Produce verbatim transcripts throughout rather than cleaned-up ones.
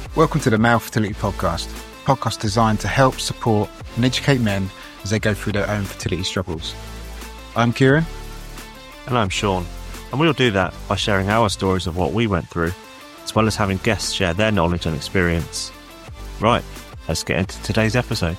Welcome to the Male Fertility Podcast, a podcast designed to help, support and educate men as they go through their own fertility struggles. I'm Kieran. And I'm Sean. And we'll do that by sharing our stories of what we went through, as well as having guests share their knowledge and experience. Right, let's get into today's episode.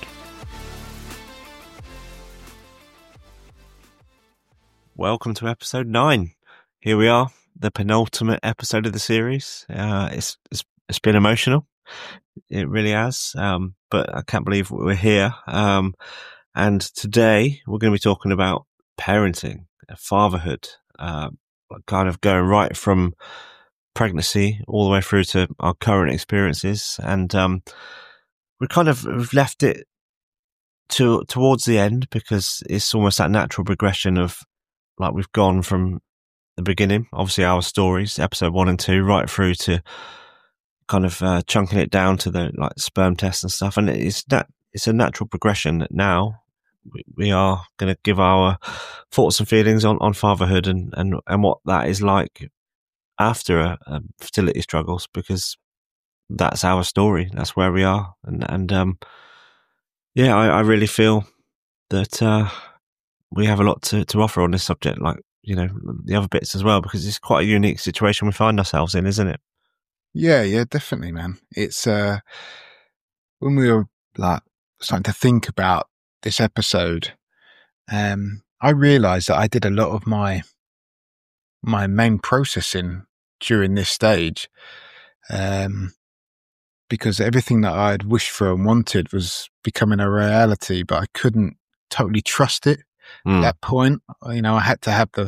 Welcome to episode nine. Here we are, the penultimate episode of the series. Uh, it's, it's it's been emotional. It really has. Um, but I can't believe we're here. Um, and today we're going to be talking about parenting, fatherhood, uh, kind of going right from pregnancy all the way through to our current experiences. And um, we kind of we've left it to towards the end because it's almost that natural progression of like we've gone from the beginning, obviously our stories, episode one and two, right through to kind of uh, chunking it down to the like sperm tests and stuff. And it's that it's a natural progression that now we, we are going to give our thoughts and feelings on, on fatherhood and, and, and what that is like after a, a fertility struggles, because that's our story. That's where we are. And, and um, yeah, I, I really feel that uh, we have a lot to, to offer on this subject, like, you know, the other bits as well, because it's quite a unique situation we find ourselves in, isn't it? Yeah, yeah, definitely, man. It's uh, when we were like starting to think about this episode, um, I realised that I did a lot of my my main processing during this stage, um, because everything that I'd wished for and wanted was becoming a reality, but I couldn't totally trust it mm. at that point. You know, I had to have the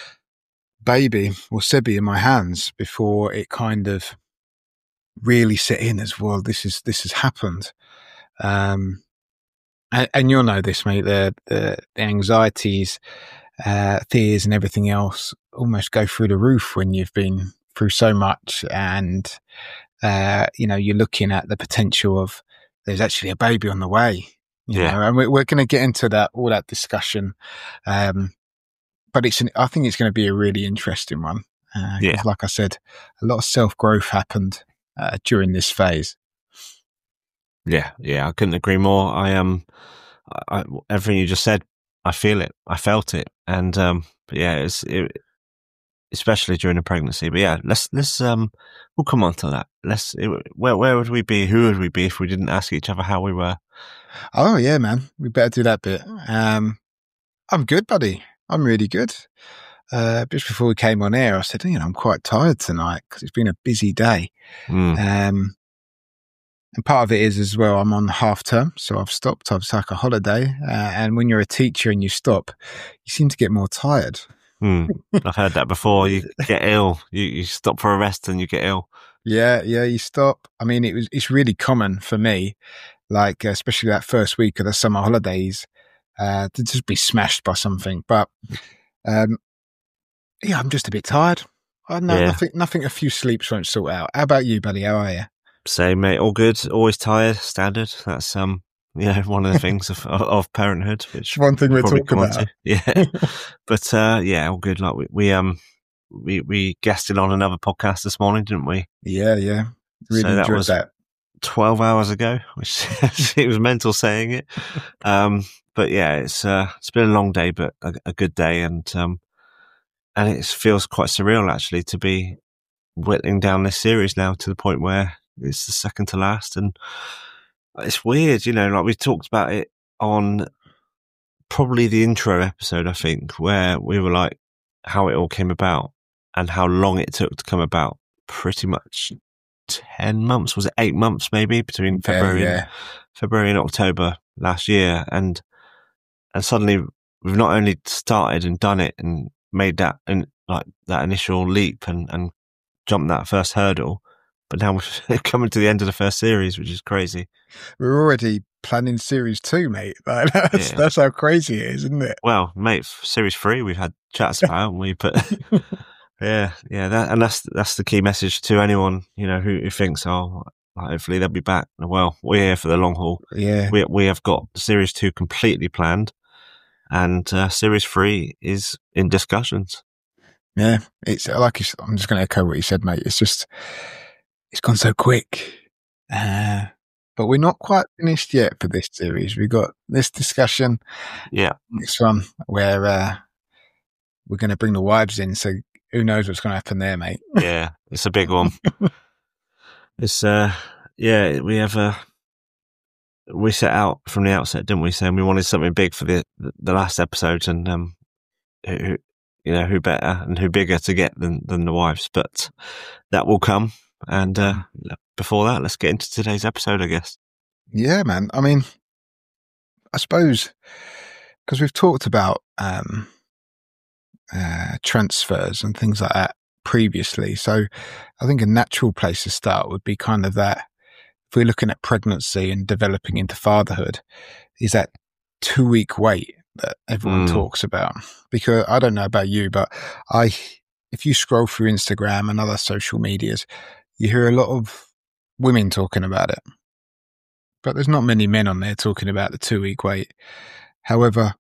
baby or Sebi in my hands before it kind of really set in as well. This is this has happened, um, and, and you'll know this, mate. The the, the anxieties, uh, fears, and everything else almost go through the roof when you've been through so much, and uh, you know you're looking at the potential of there's actually a baby on the way. You yeah, know, and we're, we're going to get into that all that discussion, um, but it's an, I think it's going to be a really interesting one. Uh, yeah, like I said, a lot of self growth happened Uh, during this phase. Yeah, yeah, I couldn't agree more. I um, I, I, everything you just said, I feel it, I felt it, and um, but yeah, it's it, especially during the pregnancy. But yeah, let's let's um, we'll come on to that. Let's it, where where would we be? Who would we be if we didn't ask each other how we were? Oh yeah, man, we better do that bit. Um, I'm good, buddy. I'm really good. Uh, just before we came on air, I said, you know, I'm quite tired tonight because it's been a busy day. Mm. Um, and part of it is as well, I'm on half term, so I've stopped. I've taken a holiday. Uh, and when you're a teacher and you stop, you seem to get more tired. Mm. I've heard that before. You get ill. You, you stop for a rest and you get ill. Yeah, yeah, you stop. I mean, it was it's really common for me, like especially that first week of the summer holidays, uh, to just be smashed by something. But um, yeah, I'm just a bit tired. I know yeah. nothing. Nothing. A few sleeps won't sort out. How about you, buddy? How are you? Same, mate. All good. Always tired. Standard. That's um, you know, one of the things of of parenthood. Which one thing we're talking about. To. Yeah, but uh, yeah, all good. Like we, we um we we guested on another podcast this morning, didn't we? Yeah, yeah. Really so enjoyed that was that. Twelve hours ago, which it was mental saying it. Um, but yeah, it's uh, it's been a long day, but a, a good day, and um. And it feels quite surreal, actually, to be whittling down this series now to the point where it's the second to last. And it's weird, you know, like we talked about it on probably the intro episode, I think, where we were like, how it all came about and how long it took to come about. Pretty much ten months, was it eight months maybe, between February, yeah, yeah. and, February and October last year. And, and suddenly we've not only started and done it and made that and like that initial leap and, and jumped that first hurdle, but now we're coming to the end of the first series, which is crazy. We're already planning series two, mate. Like, that's, yeah. that's how crazy it is, isn't it? Well, mate, series three we've had chats about, haven't we? But yeah, yeah, that, and that's that's the key message to anyone, you know, who, who thinks, oh, hopefully they'll be back. Well, we're here for the long haul. Yeah, we we have got series two completely planned. And uh, series three is in discussions. Yeah, it's like you, I'm just going to echo what you said, mate. It's just, it's gone so quick. Uh, but we're not quite finished yet for this series. We've got this discussion. Yeah. Next one where uh, we're going to bring the wives in. So who knows what's going to happen there, mate? Yeah, it's a big one. It's uh, yeah, we have a. We set out from the outset, didn't we? Saying we wanted something big for the the last episode, and um, who, you know, who better and who bigger to get than than the wives? But that will come. And uh, before that, let's get into today's episode, I guess. Yeah, man. I mean, I suppose because we've talked about um, uh, transfers and things like that previously, so I think a natural place to start would be kind of that. If we're looking at pregnancy and developing into fatherhood, is that two week wait that everyone mm. talks about? Because I don't know about you, but I, if you scroll through Instagram and other social medias, you hear a lot of women talking about it, but there's not many men on there talking about the two week wait. However,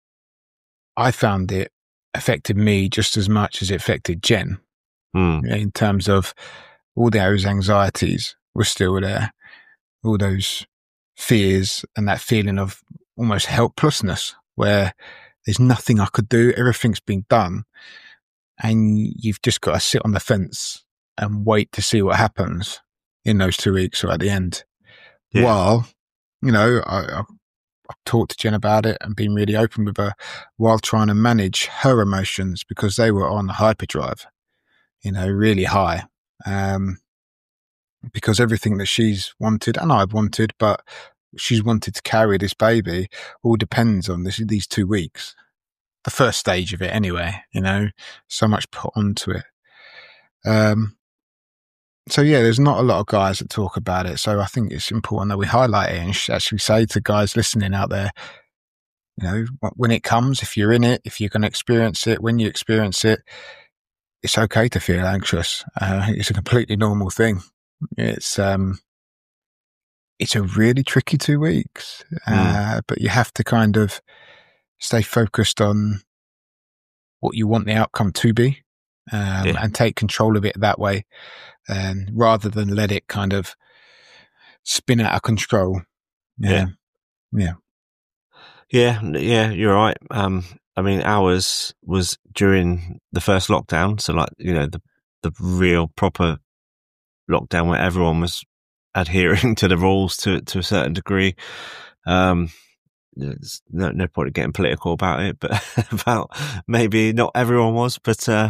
I found it affected me just as much as it affected Jen mm. in terms of all those anxieties were still there. All those fears and that feeling of almost helplessness where there's nothing I could do. Everything's been done and you've just got to sit on the fence and wait to see what happens in those two weeks or at the end. Yeah. While, you know, I, I've talked to Jen about it and been really open with her while trying to manage her emotions because they were on hyperdrive, you know, really high. Um, because everything that she's wanted and I've wanted, but she's wanted to carry this baby all depends on this, these two weeks. The first stage of it anyway, you know, so much put onto it. Um, so yeah, there's not a lot of guys that talk about it. So I think it's important that we highlight it and actually say to guys listening out there, you know, when it comes, if you're in it, if you're going to experience it, when you experience it, it's okay to feel anxious. Uh, it's a completely normal thing. It's um, it's a really tricky two weeks, uh, mm. but you have to kind of stay focused on what you want the outcome to be, um, yeah. and take control of it that way, um, rather than let it kind of spin out of control. Yeah, yeah, yeah, yeah. yeah you're right. Um, I mean, ours was during the first lockdown, so like you know the the real proper lockdown where everyone was adhering to the rules to to a certain degree. Um, there's no, no point in getting political about it, but about maybe not everyone was, but uh,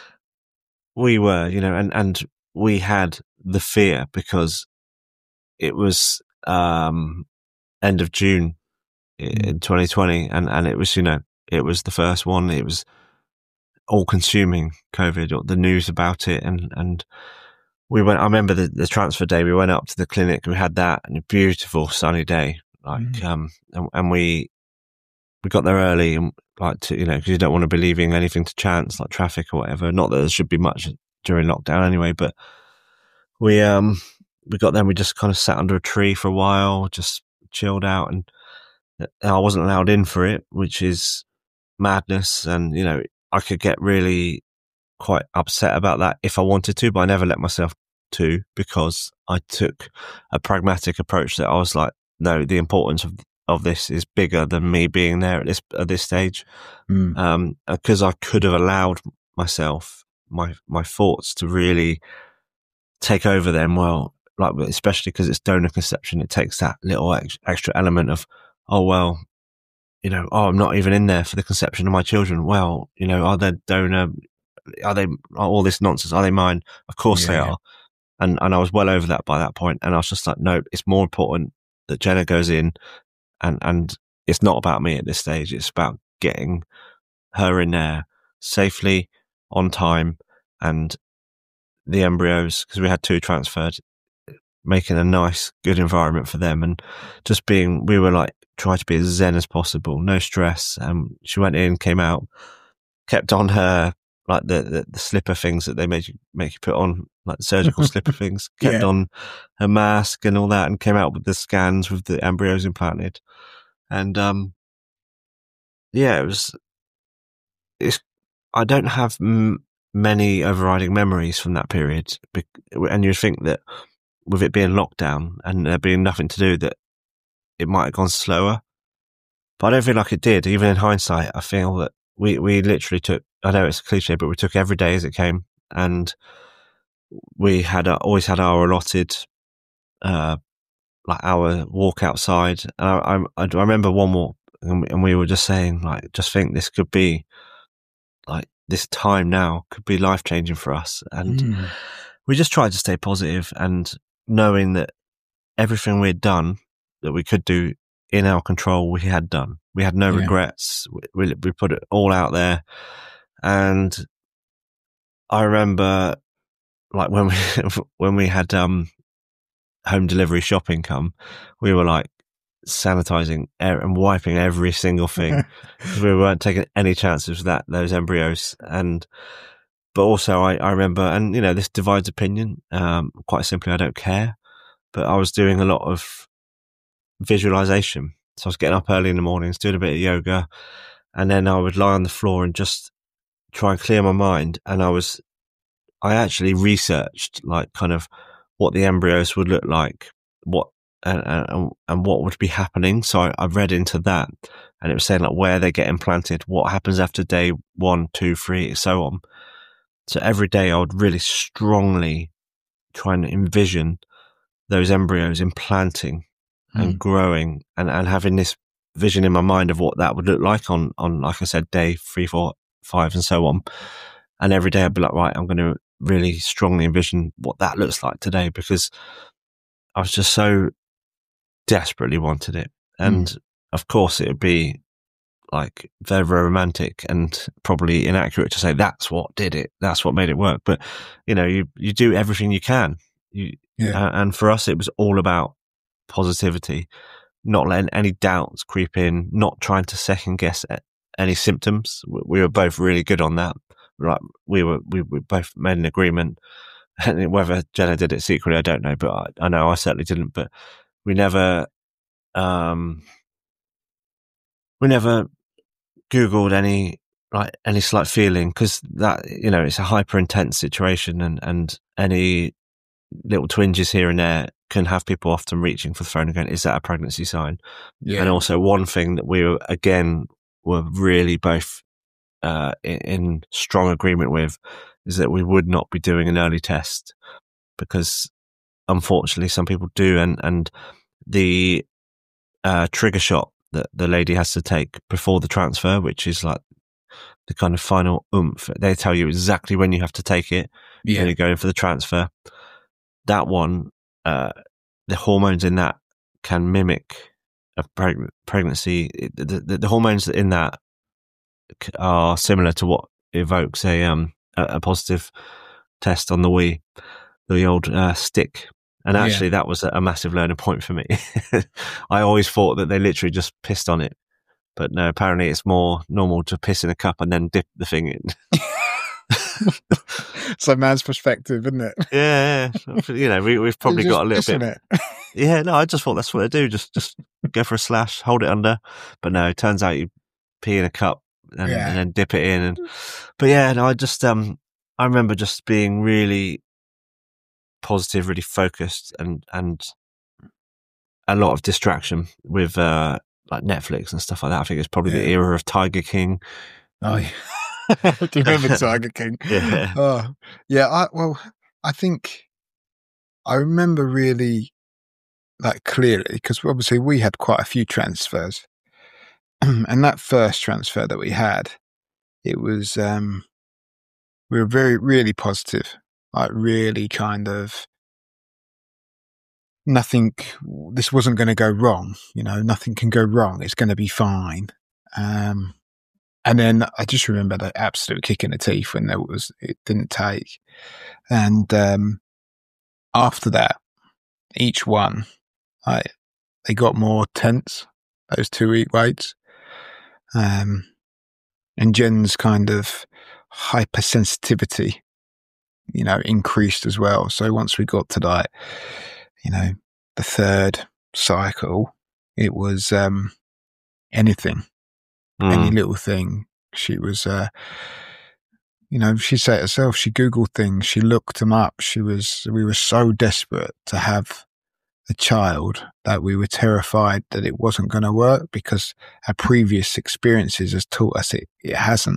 we were, you know, and, and we had the fear because it was um, end of June in twenty twenty, and, and it was, you know, it was the first one. It was all-consuming COVID, or the news about it, and and. We went, I remember the, the transfer day, we went up to the clinic, we had that and a beautiful sunny day, like, mm. um, and, and we, we got there early and like to, you know, cause you don't want to be leaving anything to chance, like traffic or whatever. Not that there should be much during lockdown anyway, but we, um, we got there and we just kind of sat under a tree for a while, just chilled out, and I wasn't allowed in for it, which is madness. And, you know, I could get really quite upset about that if I wanted to, but I never let myself to, because I took a pragmatic approach that I was like, no, the importance of of this is bigger than me being there at this at this stage. Mm. Um, because I could have allowed myself my my thoughts to really take over them. Well, like especially because it's donor conception, it takes that little ex- extra element of, oh well, you know, oh I'm not even in there for the conception of my children. Well, you know, are they donor? Are they all this nonsense? Are they mine? Of course yeah, they are. Yeah. And and I was well over that by that point. And I was just like, no, it's more important that Jenna goes in, and and it's not about me at this stage. It's about getting her in there safely, on time, and the embryos, because we had two transferred, making a nice, good environment for them, and just being, we were like, try to be as zen as possible, no stress. Um, she went in, came out, kept on her, like the, the, the slipper things that they made you, make you put on, like the surgical slipper things, kept yeah. on her mask and all that, and came out with the scans with the embryos implanted. And, um, yeah, it was, it's, I don't have m- many overriding memories from that period. And you'd think that with it being lockdown and there being nothing to do, that it might have gone slower. But I don't feel like it did. Even in hindsight, I feel that we, we literally took, I know it's a cliche, but we took every day as it came, and we had uh, always had our allotted, uh, like our walk outside. And I, I, I remember one walk, and we, and we were just saying, like, just think this could be, like, this time now could be life changing for us. And Mm. we just tried to stay positive, and knowing that everything we'd done that we could do in our control, we had done. We had no Yeah. regrets. We, we, we put it all out there. And I remember, like, when we, when we had, um, home delivery shopping come, we were like sanitizing and wiping every single thing. We weren't taking any chances with that, those embryos. And, but also I, I remember, and you know, this divides opinion. Um, quite simply, I don't care, but I was doing a lot of visualization. So I was getting up early in the mornings, doing a bit of yoga, and then I would lie on the floor and just try and clear my mind. And I was, I actually researched like kind of what the embryos would look like, what, and, and, and what would be happening. So I, I read into that, and it was saying like where they get implanted, what happens after day one, two, three, so on. So every day I would really strongly try and envision those embryos implanting and Mm. growing, and, and having this vision in my mind of what that would look like on, on, like I said, day three, four, five, and so on. And every day I'd be like, right, I'm going to really strongly envision what that looks like today, because I was just so desperately wanted it. And mm. of course it would be like very, very romantic and probably inaccurate to say that's what did it. That's what made it work. But you know, you, you do everything you can. You, yeah. uh, and for us, it was all about positivity, not letting any doubts creep in, not trying to second guess any symptoms. We were both really good on that. Like we were, we, we both made an agreement, and whether Jenna did it secretly, I don't know, but I, I know I certainly didn't. But we never, um, we never Googled any like any slight feeling, because that, you know, it's a hyper intense situation, and and any little twinges here and there can have people often reaching for the phone and going, is that a pregnancy sign? Yeah. And also one thing that we were, again, were really both uh, in, in strong agreement with is that we would not be doing an early test, because unfortunately some people do. And, and the uh, trigger shot that the lady has to take before the transfer, which is like the kind of final oomph, they tell you exactly when you have to take it. Yeah. When you're going for the transfer. That one, uh, the hormones in that can mimic a preg- pregnancy. The, the, the hormones in that are similar to what evokes a um a, a positive test on the Wii, the old uh, stick. And actually, yeah. that was a massive learning point for me. I always thought that they literally just pissed on it, but no, apparently it's more normal to piss in a cup and then dip the thing in. So man's perspective, isn't it? Yeah, yeah. You know, we, we've probably got a little bit. It. Yeah, no, I just thought that's what they do. Just, just go for a slash, hold it under. But no, it turns out you pee in a cup and, yeah. and then dip it in. And but yeah, no, I just, um, I remember just being really positive, really focused, and and a lot of distraction with uh, like Netflix and stuff like that. I think it's probably yeah. the era of Tiger King. Oh yeah. Do you remember Tiger King? Yeah. Oh, yeah. I, well, I think I remember really like clearly, because obviously we had quite a few transfers, and that first transfer that we had, it was um, we were very really positive, like really kind of nothing. This wasn't going to go wrong, you know. Nothing can go wrong. It's going to be fine. Um, And then I just remember the absolute kick in the teeth when there was, it didn't take. And um, after that, each one, I, they got more tense, those two week waits. Um, and Jen's kind of hypersensitivity, you know, increased as well. So once we got to like, you know, the third cycle, it was um, anything. Mm. Any little thing, she was, uh, you know, she said it herself, she Googled things, she looked them up. She was, we were so desperate to have a child that we were terrified that it wasn't going to work because our previous experiences has taught us it, it hasn't.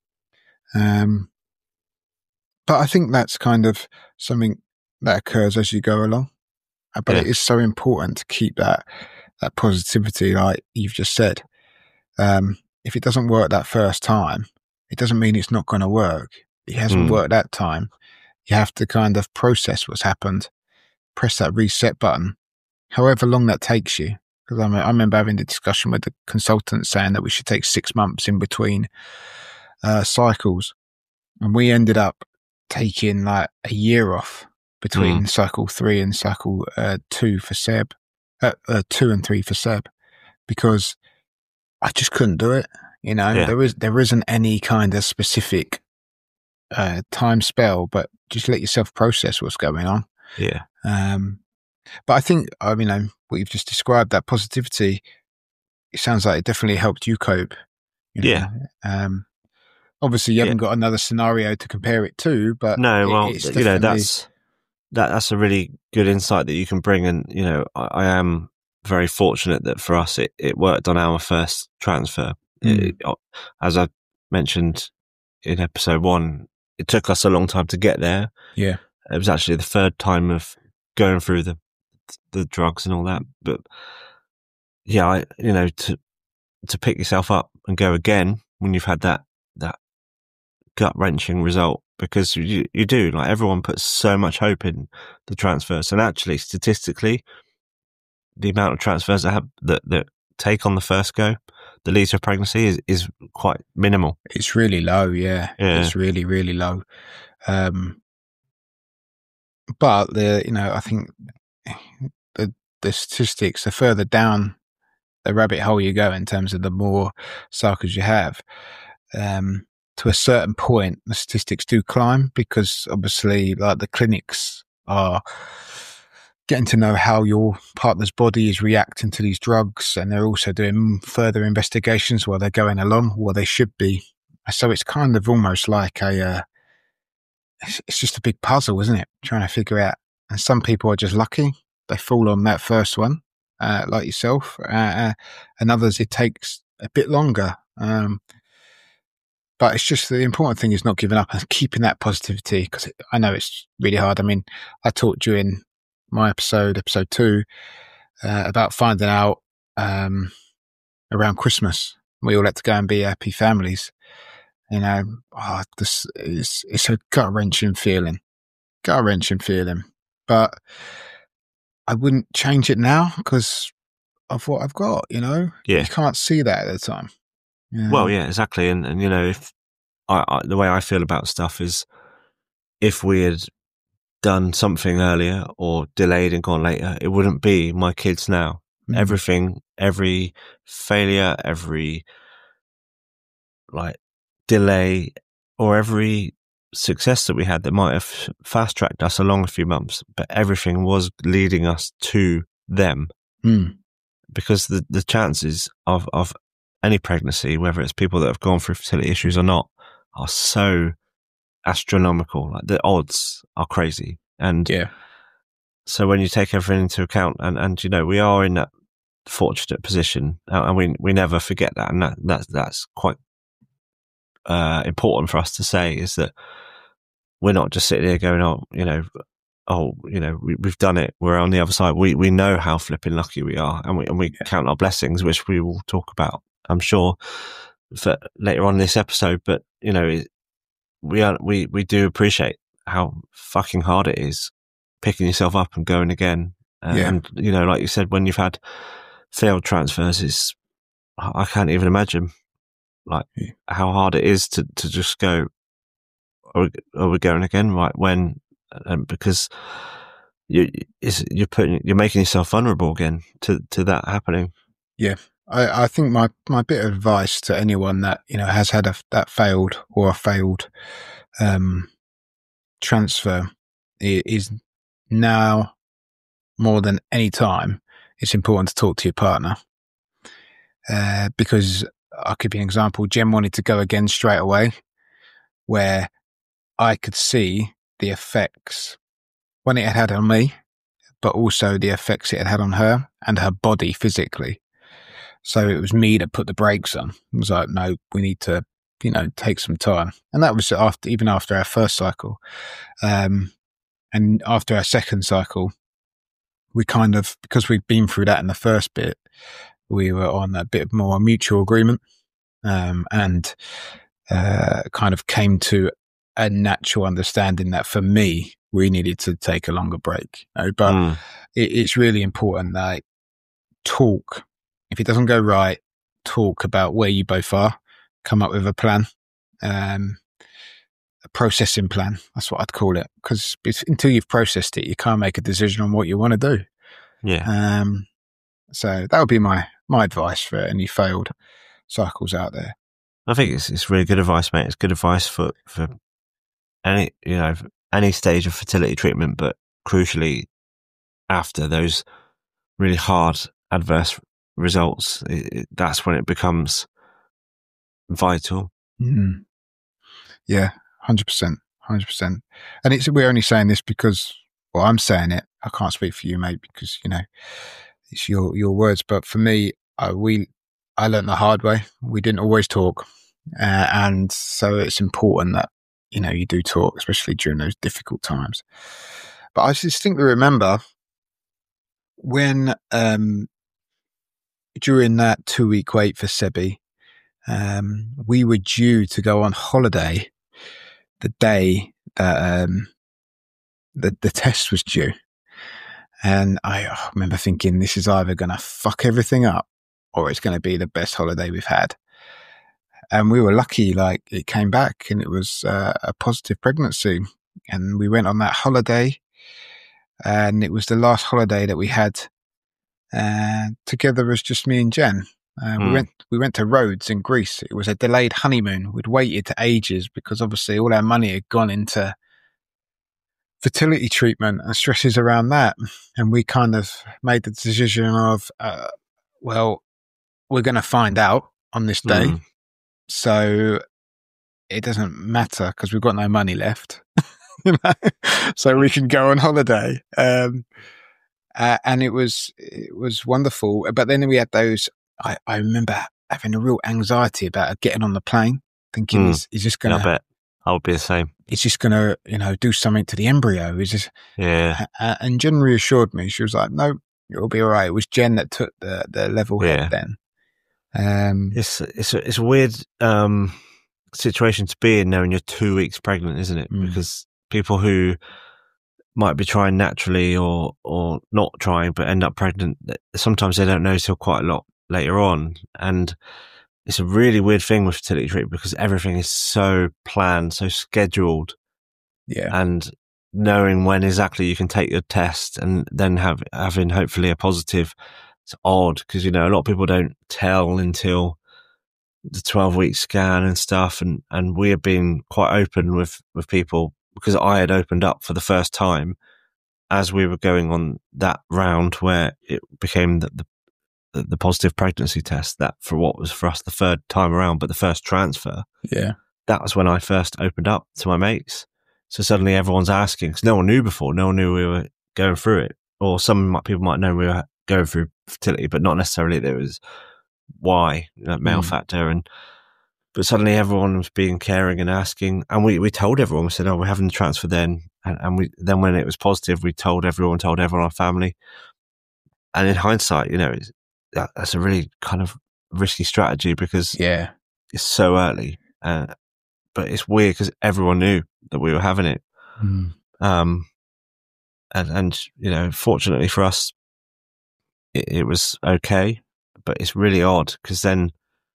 Um, but I think that's kind of something that occurs as you go along. But yeah. It is so important to keep that, that positivity, like you've just said. Um, if it doesn't work that first time, it doesn't mean it's not going to work. It hasn't mm. worked that time. You have to kind of process what's happened, press that reset button, however long that takes you. Because I, mean, I remember having the discussion with the consultant saying that we should take six months in between uh, cycles. And we ended up taking like a year off between mm. cycle three and cycle uh, two for Seb, uh, uh, two and three for Seb, because I just couldn't do it. You know, yeah. there is there isn't any kind of specific uh, time spell, but just let yourself process what's going on. Yeah. Um, but I think, I mean, um, what you've just described, that positivity, it sounds like it definitely helped you cope. You know? Yeah. Um, obviously, you haven't yeah. got another scenario to compare it to, but no, well, it, it's you know, that's that that's a really good insight that you can bring, and you know, I, I am very fortunate that for us it, it worked on our first transfer. Mm. It, as I mentioned in episode one, it took us a long time to get there. Yeah, it was actually the third time of going through the the drugs and all that. But yeah, I, you know, to to pick yourself up and go again when you've had that that gut wrenching result, because you you do, like, everyone puts so much hope in the transfers, and actually statistically, the amount of transfers that have, that that take on the first go that leads to a pregnancy is is quite minimal. It's really low, yeah. yeah. It's really really low. Um, but the you know I think the the statistics, the further down the rabbit hole you go in terms of the more cycles you have, um, to a certain point, the statistics do climb, because obviously, like, the clinics are getting to know how your partner's body is reacting to these drugs, and they're also doing further investigations while they're going along, or they should be. So it's kind of almost like a, uh, it's, it's just a big puzzle, isn't it? Trying to figure out. And some people are just lucky; they fall on that first one, uh, like yourself, uh, and others it takes a bit longer. Um, But it's just, the important thing is not giving up and keeping that positivity, because I know it's really hard. I mean, I talked during my episode, episode two, uh, about finding out um, around Christmas. We all had to go and be happy families. You know, oh, this is, it's a gut-wrenching feeling. Gut-wrenching feeling. But I wouldn't change it now because of what I've got, you know? Yeah. You can't see that at the time. Yeah. Well, yeah, exactly. And, and you know, if I, I, the way I feel about stuff is, if we had done something earlier or delayed and gone later, it wouldn't be my kids now. Mm. Everything, every failure, every like delay, or every success that we had that might have fast tracked us along a few months, but everything was leading us to them. Mm. Because the, the chances of, of any pregnancy, whether it's people that have gone through fertility issues or not, are so astronomical. Like, the odds are crazy. And yeah. So when you take everything into account, and, and you know, we are in that fortunate position, and we we never forget that, and that that's that's quite uh, important for us to say, is that we're not just sitting here going, oh, you know, oh, you know, we, we've done it, we're on the other side. We we know how flipping lucky we are, and we and we yeah. count our blessings, which we will talk about, I'm sure, for later on in this episode. But you know, we are we we do appreciate how fucking hard it is picking yourself up and going again. Uh, yeah. And you know, like you said, when you've had failed transfers, it's, I can't even imagine like yeah. how hard it is to to just go, are we, are we going again? Right when, um, because you is you're putting you're making yourself vulnerable again to to that happening. Yeah. I, I think my, my bit of advice to anyone that, you know, has had a, that failed or a failed um, transfer is, now more than any time, it's important to talk to your partner. Uh, because I could be an example. Jen wanted to go again straight away, where I could see the effects when it had had on me, but also the effects it had had on her and her body physically. So it was me that put the brakes on. It was like, no, we need to, you know, take some time. And that was after, even after our first cycle. Um, and after our second cycle, we kind of, because we'd been through that in the first bit, we were on a bit more mutual agreement, um, and, uh, kind of came to a natural understanding that for me, we needed to take a longer break. You know? But mm. it, it's really important that talk. If it doesn't go right, talk about where you both are, come up with a plan, um, a processing plan. That's what I'd call it. Because until you've processed it, you can't make a decision on what you want to do. Yeah. Um, so that would be my, my advice for any failed cycles out there. I think it's it's really good advice, mate. It's good advice for, for any, you know, any stage of fertility treatment, but crucially after those really hard adverse results, it, it, that's when it becomes vital. Mm. Yeah, one hundred percent, one hundred percent. And it's, we're only saying this because, well, I'm saying it. I can't speak for you, mate, because, you know, it's your, your words. But for me, uh, we, I learned the hard way. We didn't always talk. Uh, and so it's important that, you know, you do talk, especially during those difficult times. But I distinctly remember when, um, during that two week wait for Sebi, um, we were due to go on holiday the day that, um, the, the test was due. And I oh, remember thinking, this is either going to fuck everything up or it's going to be the best holiday we've had. And we were lucky, like it came back and it was uh, a positive pregnancy. And we went on that holiday, and it was the last holiday that we had uh, together as just me and Jen. Uh, mm. We went we went to Rhodes in Greece. It was a delayed honeymoon. We'd waited to ages because obviously all our money had gone into fertility treatment and stresses around that. And we kind of made the decision of, uh, well, we're going to find out on this day. Mm. So it doesn't matter because we've got no money left. You know? So we can go on holiday. Um, uh, and it was, it was wonderful. But then we had those, I, I remember having a real anxiety about getting on the plane, thinking, mm. is, is this going to, yeah, I bet I would be the same. It's just going to, you know, do something to the embryo. Is just, yeah. Uh, and Jen reassured me. She was like, no, it'll be all right. It was Jen that took the, the level yeah. head then. Um, it's, it's, a, it's a weird, um, situation to be in knowing you're two weeks pregnant, isn't it? Mm. Because people who might be trying naturally or, or not trying, but end up pregnant, sometimes they don't know till quite a lot later on. And it's a really weird thing with fertility treatment because everything is so planned, so scheduled. Yeah. And knowing when exactly you can take your test and then have, having hopefully a positive, it's odd because, you know, a lot of people don't tell until the twelve week scan and stuff. And, and we have been quite open with, with people because I had opened up for the first time as we were going on that round where it became the, the, the positive pregnancy test that for what was for us the third time around, but the first transfer. Yeah. That was when I first opened up to my mates. So suddenly everyone's asking because no one knew before. No one knew we were going through it. Or some people might know we were going through fertility, but not necessarily there was why, you know, male mm. factor. And but suddenly everyone was being caring and asking. And we, we told everyone, we said, oh, we're having the transfer then. And, and we then when it was positive, we told everyone, told everyone, our family. And in hindsight, you know, it's, that, that's a really kind of risky strategy because yeah, it's so early. Uh, but it's weird because everyone knew that we were having it. Mm. Um, and, and, you know, fortunately for us, it, it was okay, but it's really odd because then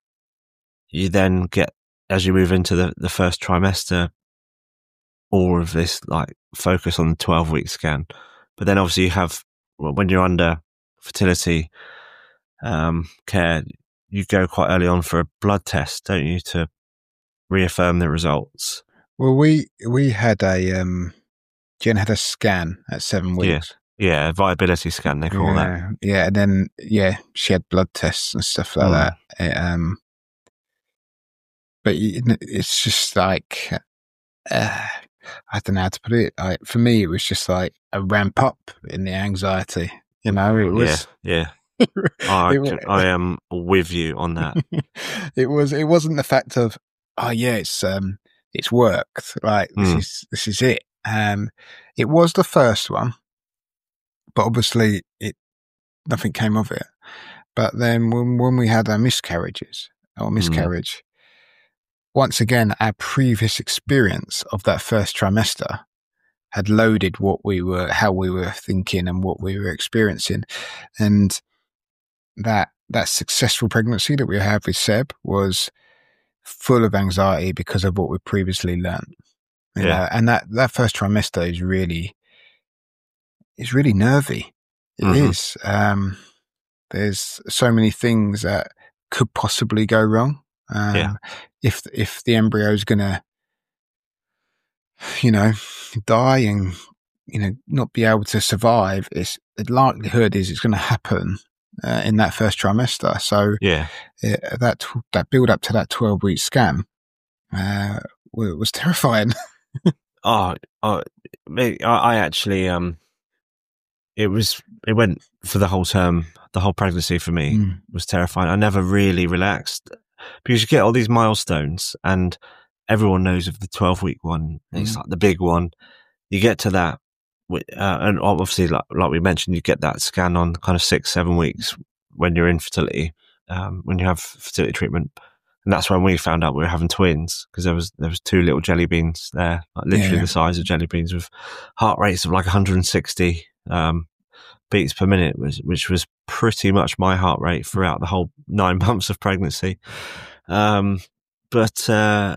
you then get, as you move into the, the first trimester, all of this like focus on the twelve week scan. But then obviously you have, when you're under fertility um, care, you go quite early on for a blood test, don't you, to reaffirm the results? Well, we we had a um, Jen had a scan at seven weeks. Yeah, yeah, viability scan they call yeah, that. Yeah, and then yeah, she had blood tests and stuff like mm. that. It, um, but it's just like uh, I don't know how to put it. I, for me, it was just like a ramp up in the anxiety. You know, it was. Yeah, yeah. I, it, can, I am with you on that. it was. It wasn't the fact of, oh yeah, it's um, it's worked. Like this Mm. is this is it. Um, it was the first one, but obviously it nothing came of it. But then when when we had our miscarriages or miscarriage, mm. once again, our previous experience of that first trimester had loaded what we were, how we were thinking and what we were experiencing. And that, that successful pregnancy that we had with Seb was full of anxiety because of what we previously learned. You yeah. know? And that, that first trimester is really, is really nervy. It mm-hmm. is. Um, there's so many things that could possibly go wrong. Um, yeah. if, if the embryo is going to, you know, die and, you know, not be able to survive, it's the likelihood is it's going to happen uh, in that first trimester. So yeah, it, that that build up to that twelve week scan uh, was terrifying. oh, oh, I actually um, it was it went for the whole term, the whole pregnancy for me mm. was terrifying. I never really relaxed because you get all these milestones and everyone knows of the twelve week one. Mm. It's like the big one. You get to that, uh, and obviously, like, like we mentioned, you get that scan on kind of six, seven weeks when you're in fertility, um, when you have fertility treatment, and that's when we found out we were having twins because there was there was two little jelly beans there, like literally yeah. the size of jelly beans, with heart rates of like one hundred sixty um, beats per minute, which, which was pretty much my heart rate throughout the whole nine months of pregnancy. Um, but uh,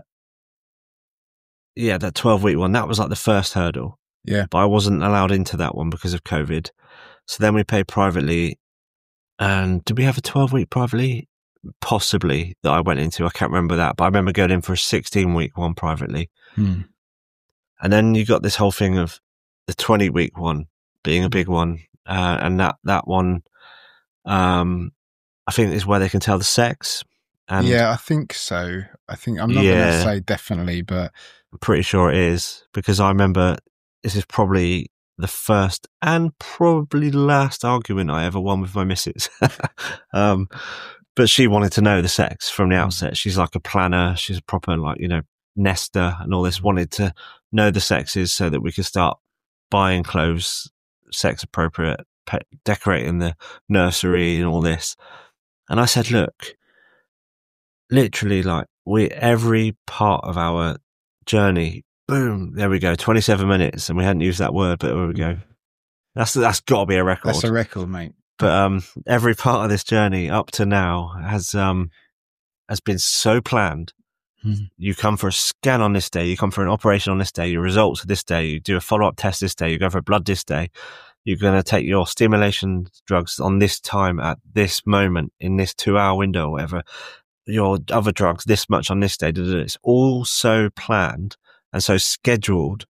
yeah, that twelve week one, that was like the first hurdle. Yeah. But I wasn't allowed into that one because of COVID. So then we paid privately. And did we have a twelve week privately? Possibly, that I went into. I can't remember that. But I remember going in for a sixteen week one privately. Hmm. And then you got this whole thing of the twenty week one being a big one. Uh, and that, that one, um, I think is where they can tell the sex. And yeah, I think so. I think, I'm not yeah, going to say definitely, but I'm pretty sure it is, because I remember this is probably the first and probably last argument I ever won with my missus. um, but she wanted to know the sex from the outset. She's like a planner. She's a proper, like, you know, nester and all this, wanted to know the sexes so that we could start buying clothes, sex appropriate, pe- decorating the nursery and all this. And I said, look, literally, like, we, every part of our journey, boom, there we go, twenty-seven minutes, and we hadn't used that word, but there we go. That's that's got to be a record. That's a record, mate. But um, every part of this journey up to now has um has been so planned. Mm-hmm. You come for a scan on this day, you come for an operation on this day, your results are this day, you do a follow-up test this day, you go for a blood this day, you're going to take your stimulation drugs on this time at this moment in this two-hour window or whatever, your other drugs this much on this day. It's all so planned and so scheduled.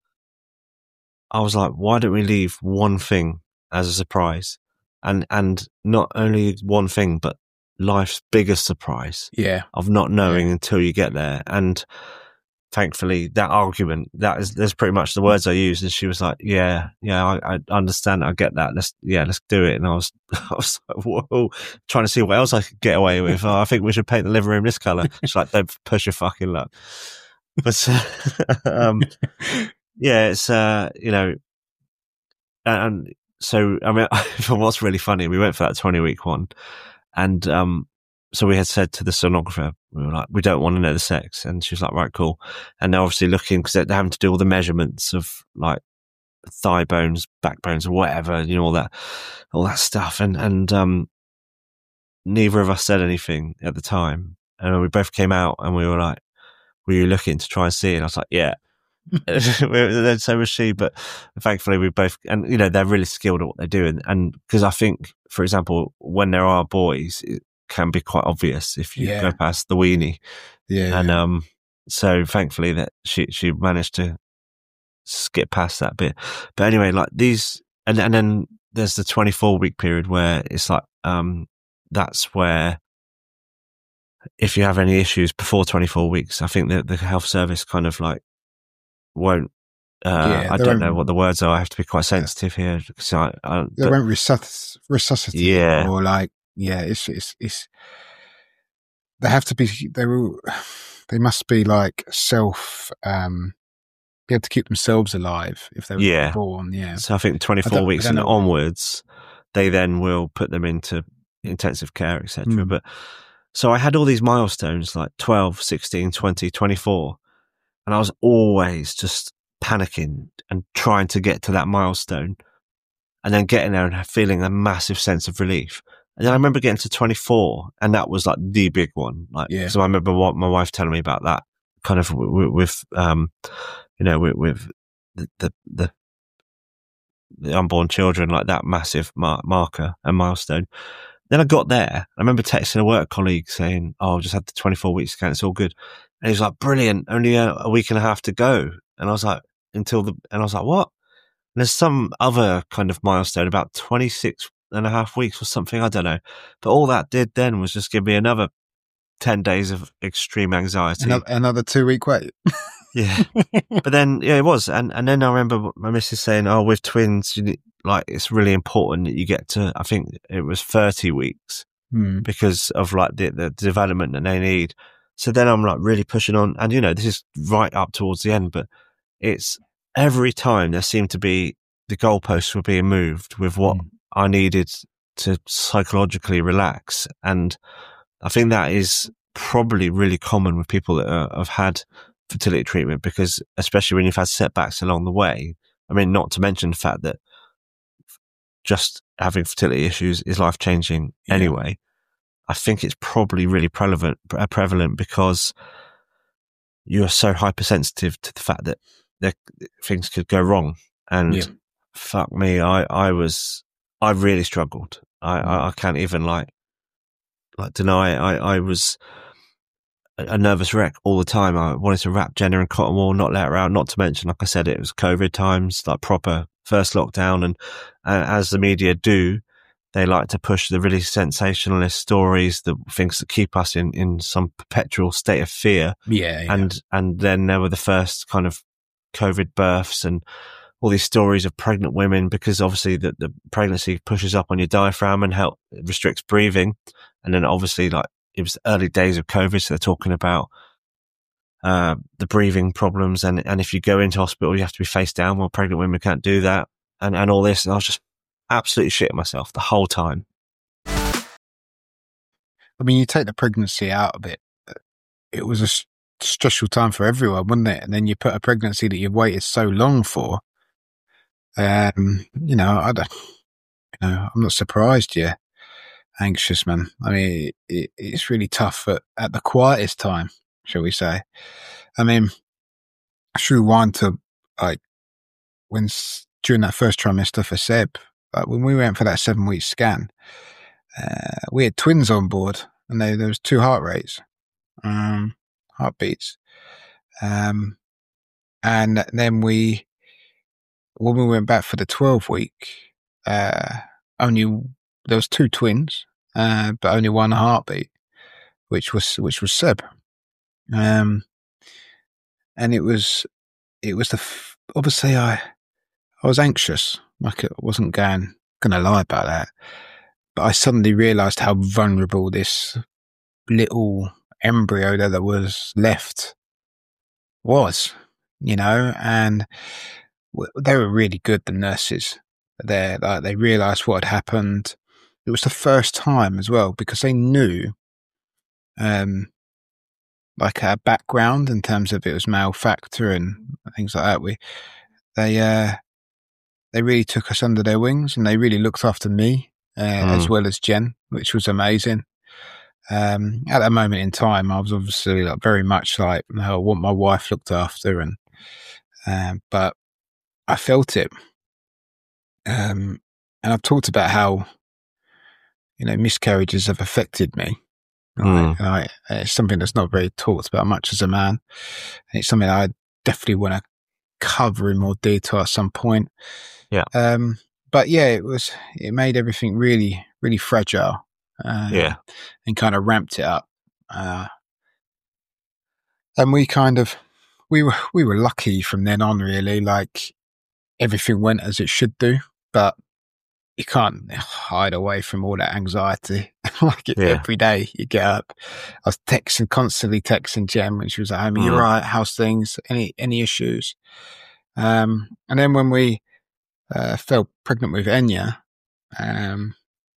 I was like, why don't we leave one thing as a surprise? And and not only one thing, but life's biggest surprise. Yeah. Of not knowing yeah. until you get there. And thankfully, that argument, that is, that's pretty much the words I used. And she was like, yeah, yeah, I, I understand. I get that. Let's, yeah, let's do it. And I was, I was like, whoa, trying to see what else I could get away with. Oh, I think we should paint the living room this color. She's like, don't push your fucking luck. But, um, yeah, it's, uh, you know, and, and so, I mean, what's really funny, we went for that twenty week one, and, um, so we had said to the sonographer, we were like, we don't want to know the sex. And she was like, right, cool. And they're obviously looking, because they're having to do all the measurements of like thigh bones, backbones, or whatever, you know, all that, all that stuff. And, and, um, neither of us said anything at the time. And we both came out and we were like, were you looking to try and see? And I was like, yeah. And so was she, but thankfully we both, and you know, they're really skilled at what they do. And, and cause I think, for example, when there are boys, it can be quite obvious if you yeah. go past the weenie. Yeah. And, yeah. um, so thankfully that she, she managed to skip past that bit. But anyway, like these, and, and then there's the twenty-four week period where it's like, um, that's where if you have any issues before twenty-four weeks, I think that the health service kind of like won't Uh, Yeah, I they don't know won't- what the words are. I have to be quite sensitive here. 'cause I, I, They but won't resusc- resuscitate Yeah. or like, yeah, it's, it's, it's, they have to be, they will, they must be like self, um, be able to keep themselves alive if they were Yeah. born. Yeah. so I think I twenty-four don't- I weeks don't and know. onwards, they then will put them into intensive care, et cetera. Mm. But so I had all these milestones like twelve, sixteen, twenty, twenty-four, and I was always just panicking and trying to get to that milestone, and then getting there and feeling a massive sense of relief. And then I remember getting to twenty-four, and that was like the big one. Like, Yeah. so I remember what my wife telling me about that kind of with, with um, you know, with, with the, the, the, the unborn children, like that massive mar- marker and milestone. Then I got there. I remember texting a work colleague saying, "Oh, I've just had the twenty-four week scan. It's all good." And he was like, "Brilliant. Only a, a week and a half to go." And I was like, until the, and I was like, "What?" And there's some other kind of milestone about twenty-six and a half weeks or something. I don't know. But all that did then was just give me another ten days of extreme anxiety. Another, another two week wait. Yeah. But then, yeah, it was. And, and then I remember my missus saying, "Oh, with twins, you need, like, it's really important that you get to," I think it was thirty weeks Hmm. because of like the, the development that they need. So then I'm like really pushing on. And, you know, this is right up towards the end, but it's every time there seemed to be the goalposts were being moved with what Mm. I needed to psychologically relax. And I think that is probably really common with people that are, have had fertility treatment, because especially when you've had setbacks along the way. I mean, not to mention the fact that just having fertility issues is life changing Yeah. anyway. I think it's probably really prevalent, prevalent because you are so hypersensitive to the fact that there, things could go wrong. And Yeah. fuck me, I, I was, I really struggled. I, I, I can't even like, like deny it. I, I was a, a nervous wreck all the time. I wanted to wrap Jenna in cotton wool, not let her out. Not to mention, like I said, it was COVID times, like proper first lockdown. And uh, as the media do, they like to push the really sensationalist stories, the things that keep us in, in some perpetual state of fear. Yeah, yeah. And, and then there were the first kind of COVID births and all these stories of pregnant women, because obviously the, the pregnancy pushes up on your diaphragm and help restricts breathing. And then obviously, like, it was the early days of COVID. So they're talking about, uh, the breathing problems. And, and if you go into hospital, you have to be face down. Well, pregnant women can't do that. And, and all this. And I was just absolutely shitting myself the whole time. I mean, you take the pregnancy out of it, it was a s- stressful time for everyone, wasn't it? And then you put a pregnancy that you've waited so long for. Um, you know, I don't, you know, I'm not surprised you're anxious, man. I mean, it, it's really tough at, at the quietest time, shall we say. I mean, through one to like when s- during that first trimester for Seb, like when we went for that seven week scan, uh, we had twins on board, and they, there was two heart rates, um, heartbeats, um, and then we, when we went back for the twelve week, uh, only there was two twins, uh, but only one heartbeat, which was which was Seb, um, and it was it was the f- obviously I I was anxious, like I wasn't going gonna lie about that, but I suddenly realised how vulnerable this little embryo that, that was left was, you know, and w- they were really good, the nurses there. Like, they realised what had happened. It was the first time as well, because they knew, um, like our background in terms of it was male factor and things like that. We, they, uh, they really took us under their wings, and they really looked after me, uh, Mm. as well as Jen, which was amazing. Um, at that moment in time, I was obviously like very much like, I want my wife looked after, and, um, but I felt it. Um, and I've talked about how, you know, miscarriages have affected me. Right? Mm. And I, it's something that's not very talked about much as a man. And it's something I definitely want to cover in more detail at some point. Yeah. Um, but yeah, it was, it made everything really, really fragile. Uh, Yeah. and kind of ramped it up. Uh, and we kind of, we were we were lucky from then on, really. Like, everything went as it should do, but you can't hide away from all that anxiety. Like, Yeah. every day you get up, I was texting, constantly texting Jem when she was at home. Mm. You're right. How's things? Any any issues? Um, and then when we uh, fell pregnant with Enya, um,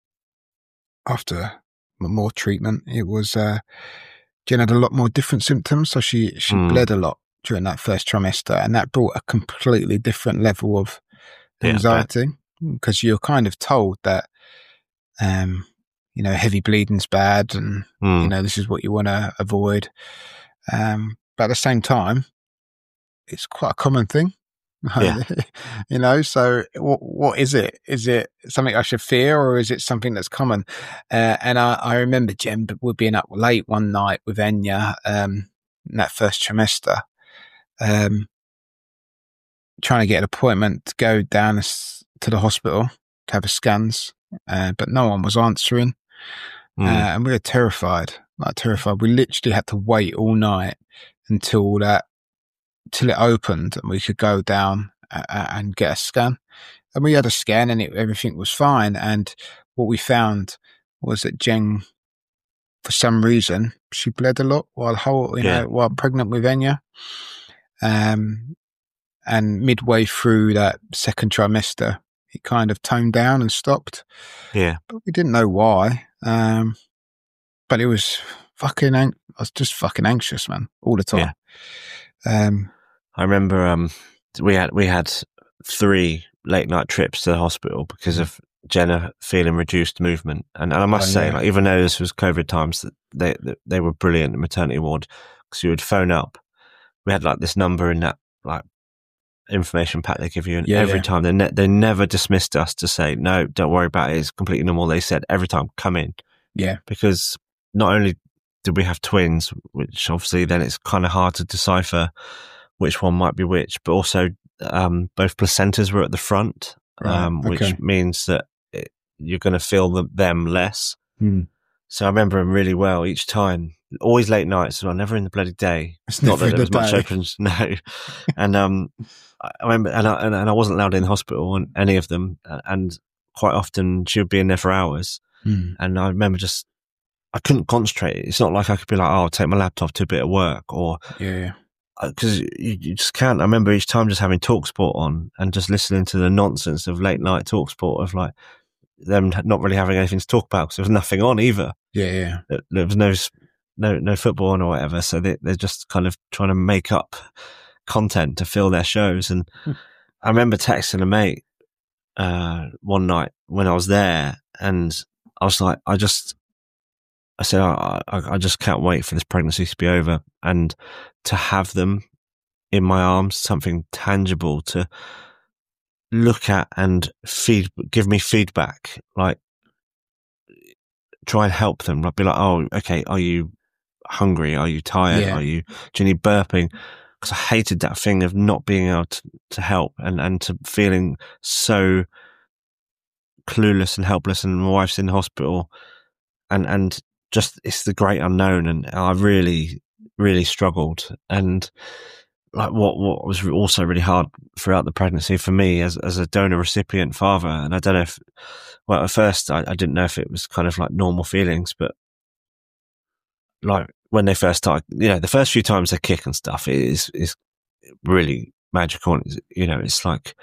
after more treatment, it was uh, Jen had a lot more different symptoms. So she she Mm. bled a lot during that first trimester, and that brought a completely different level of Yeah, I bet. anxiety, because you're kind of told that, um, you know, heavy bleeding's bad, and Mm. you know, this is what you want to avoid. Um, but at the same time, it's quite a common thing. Yeah. You know, so what, what is it? Is it something I should fear, or is it something that's common? Uh, and I, I remember Jem would being up late one night with Enya, um, in that first trimester, um, trying to get an appointment to go down to the hospital to have a scans, uh, but no one was answering. Mm. Uh, and we were terrified, like terrified. We literally had to wait all night until that, till it opened and we could go down uh, and get a scan. And we had a scan, and it, everything was fine. And what we found was that Jen, for some reason, she bled a lot while whole, you Yeah. know, while pregnant with Enya. Um, and midway through that second trimester, it kind of toned down and stopped. Yeah. But we didn't know why. Um, but it was fucking, an- I was just fucking anxious, man, all the time. Yeah. Um, I remember um, we had we had three late night trips to the hospital because of Jenna feeling reduced movement, and, and I must Oh, say, yeah. like, even though this was COVID times, that they that they were brilliant in the maternity ward, because you would phone up. We had like this number in that like information pack they give you, and Yeah, every yeah. time they ne- they never dismissed us to say no, don't worry about it, it's completely normal. They said every time, come in, Yeah, because not only did we have twins, which obviously then it's kind of hard to decipher which one might be which, but also um, both placentas were at the front, Right, um, which okay. means that it, you're going to feel the, them less. Hmm. So I remember them really well each time. Always late nights, so never in the bloody day. It's Not never that in there the was much day. open, no. And um, I remember, and I, and I wasn't allowed in the hospital, and any of them, and quite often she would be in there for hours. Hmm. And I remember just, I couldn't concentrate. It's not like I could be like, oh, I'll take my laptop to a bit of work, or Yeah, yeah. because you, you just can't. I remember each time just having TalkSport on and just listening to the nonsense of late night TalkSport of like them not really having anything to talk about because there was nothing on either. Yeah, yeah. There, there was no no no football on or whatever, so they, they're just kind of trying to make up content to fill their shows. And Hmm. I remember texting a mate uh, one night when I was there, and I was like, I just. I said, I, I, I just can't wait for this pregnancy to be over and to have them in my arms, something tangible to look at and feed, give me feedback, like try and help them. Like, be like, oh, okay, are you hungry? Are you tired? Yeah. Are you, do you need burping? Because I hated that thing of not being able to, to help and, and to feeling so clueless and helpless, and my wife's in the hospital, and, and just, it's the great unknown. And I really, really struggled. And like what, what was also really hard throughout the pregnancy for me as, as a donor recipient father. And I don't know if, well, at first I, I didn't know if it was kind of like normal feelings, but like when they first started, you know, the first few times they kick and stuff is, is really magical. And, you know, it's like,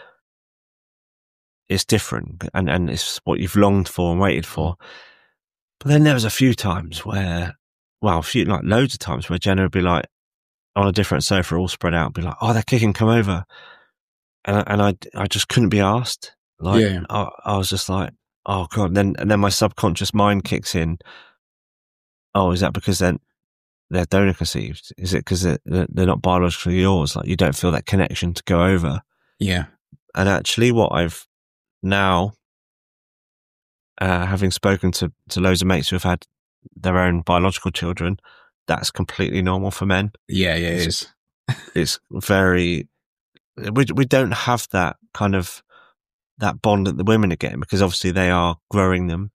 it's different, and, and it's what you've longed for and waited for. But then there was a few times where, well, a few, like loads of times where Jenna would be like on a different sofa, all spread out, and be like, oh, they're kicking, come over. And I, and I, I just couldn't be asked. Like, Yeah. I, I was just like, oh God. And then, and then my subconscious mind kicks in. Oh, is that because then they're donor conceived? Is it because they're, they're not biologically yours? Like, you don't feel that connection to go over. Yeah. And actually what I've now, uh, having spoken to, to loads of mates who have had their own biological children, that's completely normal for men. Yeah, yeah, it It's- is. It's very, we, we don't have that kind of, that bond that the women are getting, because obviously they are growing them.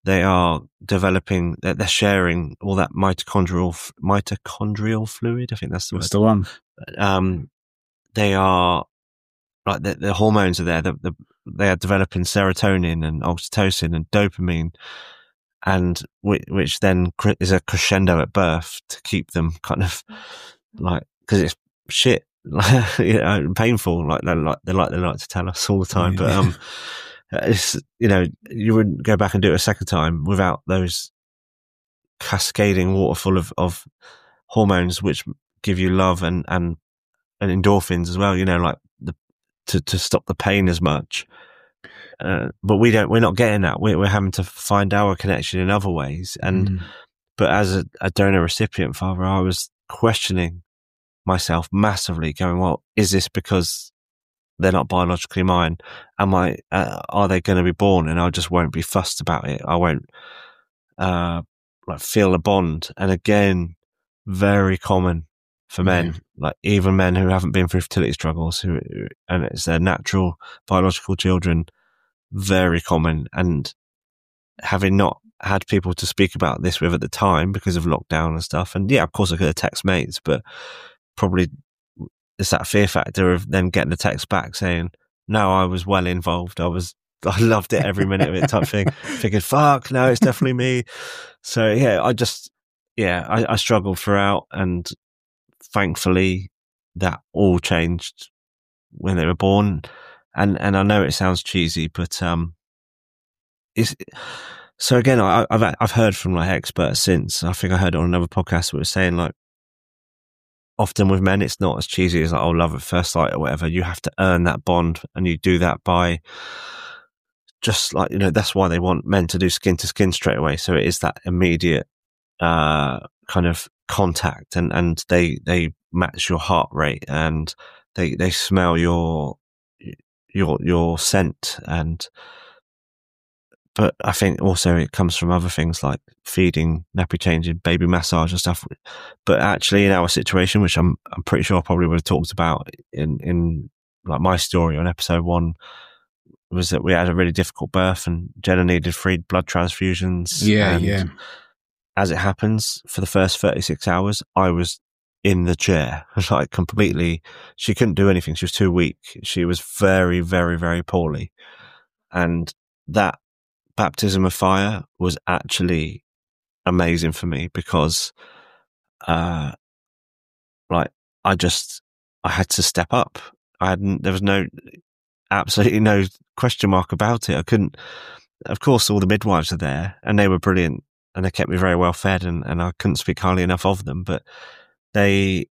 they are developing, they're, they're sharing all that mitochondrial mitochondrial fluid. I think that's the That's word. the one. Um, they are like the, the hormones are there. The, the, they are developing serotonin and oxytocin and dopamine, and which, which then is a crescendo at birth to keep them kind of like, because it's shit, you know, painful, like they like they like they like to tell us all the time. But um, it's, you know, you wouldn't go back and do it a second time without those cascading waterfall of of hormones which give you love and and and endorphins as well. You know, like the to to stop the pain as much. Uh, but we don't. We're not getting that. We're, we're having to find our connection in other ways. And Mm. but as a, a donor recipient father, I was questioning myself massively, going, "Well, is this because they're not biologically mine? Am I? Uh, are they going to be born? And I just won't be fussed about it. I won't uh, like feel a bond." And again, very common for men, yeah. Like even men who haven't been through fertility struggles, who and it's their natural biological children. Very common. And having not had people to speak about this with at the time because of lockdown and stuff, and yeah, of course I could have text mates, but probably it's that fear factor of then getting a text back saying, no, I was well involved, I was I loved it every minute of it type thing. Figured, fuck, no, it's definitely me. So yeah, I just yeah I, I struggled throughout, and thankfully that all changed when they were born. And and I know it sounds cheesy, but um, it's so again. I, I've I've heard from like experts since. I think I heard it on another podcast where it was saying like, often with men, it's not as cheesy as like, oh, love at first sight or whatever. You have to earn that bond, and you do that by just like, you know, that's why they want men to do skin to skin straight away. So it is that immediate uh kind of contact, and and they they match your heart rate, and they they smell your. your your scent. And but I think also it comes from other things like feeding, nappy changing, baby massage and stuff. But actually in our situation, which I'm I'm pretty sure I probably would have talked about in in like my story on episode one, was that we had a really difficult birth and Jenna needed three blood transfusions. Yeah, and yeah. As it happens, for the first thirty-six hours, I was in the chair, like completely. She couldn't do anything. She was too weak. She was very, very, very poorly. And that baptism of fire was actually amazing for me because, uh, like I just, I had to step up. I hadn't, there was no, absolutely no question mark about it. I couldn't, of course, all the midwives are there and they were brilliant and they kept me very well fed, and, and I couldn't speak highly enough of them, but they,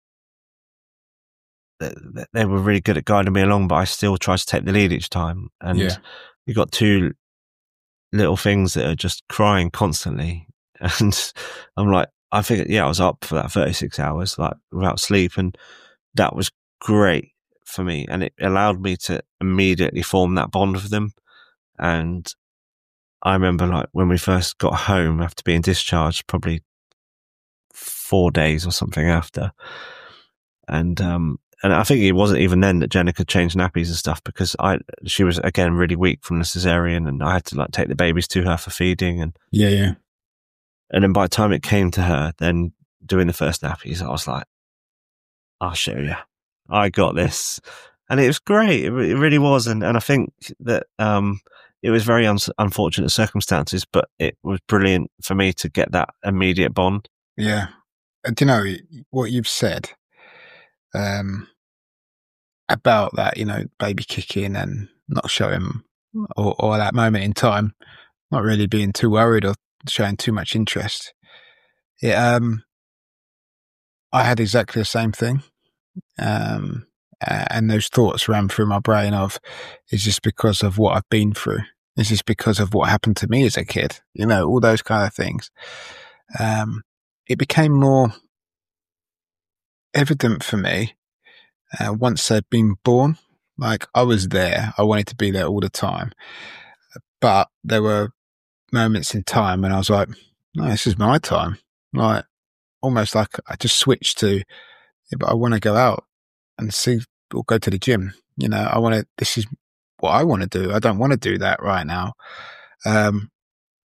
they were really good at guiding me along, but I still tried to take the lead each time. And yeah. You got two little things that are just crying constantly. And I'm like, I figured, yeah, I was up for that thirty-six hours, like without sleep. And that was great for me. And it allowed me to immediately form that bond with them. And I remember like when we first got home after being discharged, probably four days or something after. And, um, And I think it wasn't even then that Jenna could change nappies and stuff, because I she was again really weak from the cesarean, and I had to like take the babies to her for feeding, and yeah, yeah. And then by the time it came to her, then doing the first nappies, I was like, "I'll show you, I got this," and it was great. It, it really was, and and I think that um, it was very un- unfortunate circumstances, but it was brilliant for me to get that immediate bond. Yeah, do you know what you've said? Um, about that, you know, baby kicking and not showing, or, or that moment in time, not really being too worried or showing too much interest. It, um, I had exactly the same thing. Um, and those thoughts ran through my brain of, is this because of what I've been through? Is this because of what happened to me as a kid? You know, all those kind of things. Um, it became more evident for me uh, once they'd been born. Like, I was there. I wanted to be there all the time. But there were moments in time when I was like, no, this is my time. Like, almost like I just switched to, yeah, but I want to go out and see, or go to the gym. You know, I want to, this is what I want to do. I don't want to do that right now. Um,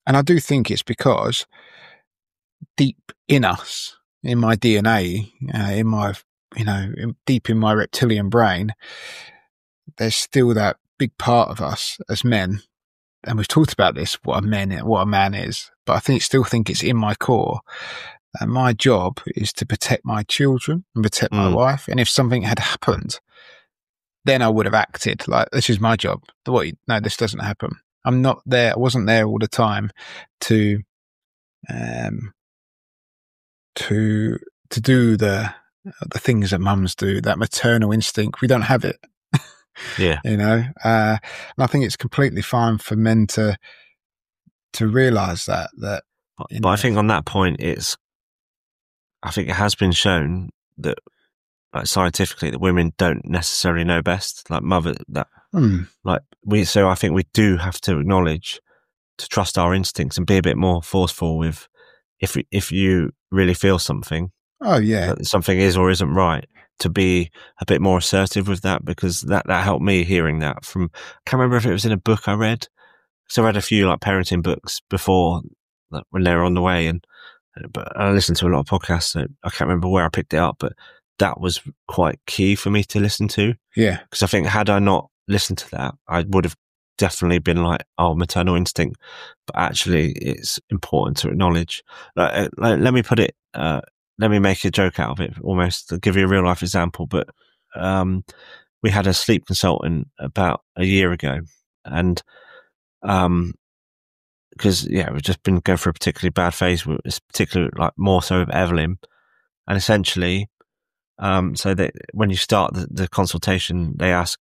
And I do think it's because deep in us, in my D N A, uh, in my, you know, in, deep in my reptilian brain, there's still that big part of us as men. And we've talked about this, what a man, what a man is, but I think still think it's in my core. And my job is to protect my children and protect mm. my wife. And if something had happened, then I would have acted like, this is my job. What? No, this doesn't happen. I'm not there. I wasn't there all the time to, um, to, to do the, the things that mums do, that maternal instinct. We don't have it. Yeah. You know, uh, and I think it's completely fine for men to, to realize that, that, but, but I think on that point, it's, I think it has been shown that, like, scientifically, that women don't necessarily know best, like mother, that, mm. like we, so I think we do have to acknowledge to trust our instincts and be a bit more forceful with, if, if you really feel something. Oh yeah. That something is or isn't right, to be a bit more assertive with that, because that, that helped me hearing that from, I can't remember if it was in a book I read. So I read a few like parenting books before, like, when they were on the way, and, but I listened to a lot of podcasts, so I can't remember where I picked it up, but that was quite key for me to listen to. Yeah. Because I think had I not listened to that, I would have definitely been like, oh, maternal instinct. But actually, it's important to acknowledge. Like, like, let me put it, uh, let me make a joke out of it, almost, to give you a real life example. But um, we had a sleep consultant about a year ago, and um, because, yeah, we've just been going through a particularly bad phase, it's particularly like more so with Evelyn. And essentially, um, so that when you start the, the consultation, they ask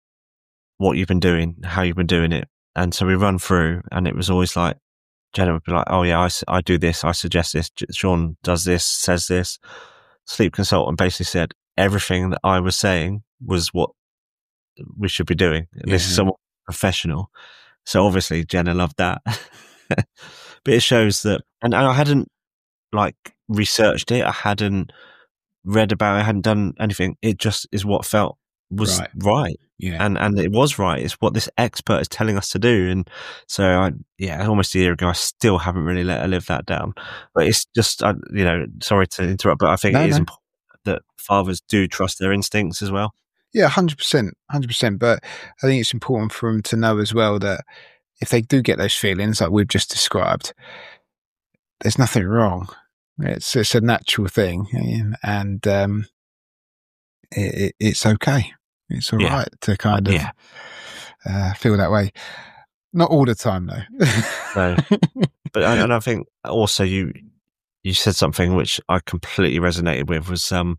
what you've been doing, how you've been doing it. And so we run through, and it was always like, Jenna would be like, oh yeah, I, I do this, I suggest this, Sean does this, says this. Sleep consultant basically said everything that I was saying was what we should be doing. Yeah. This is someone professional. So obviously Jenna loved that. But it shows that, and I hadn't like researched it, I hadn't read about it, I hadn't done anything. It just is what felt was right. right. Yeah. And, and it was right. It's what this expert is telling us to do. And so I, yeah, almost a year ago, I still haven't really let her live that down, but it's just, I, you know, sorry to interrupt, but I think no, it is no. important that fathers do trust their instincts as well. Yeah, one hundred percent, one hundred percent. But I think it's important for them to know as well that if they do get those feelings like we've just described, there's nothing wrong. It's, it's a natural thing, and um, it, it, it's okay. It's all yeah. right to kind of yeah. uh, feel that way. Not all the time, though. No, but I, and I think also you you said something which I completely resonated with, was um,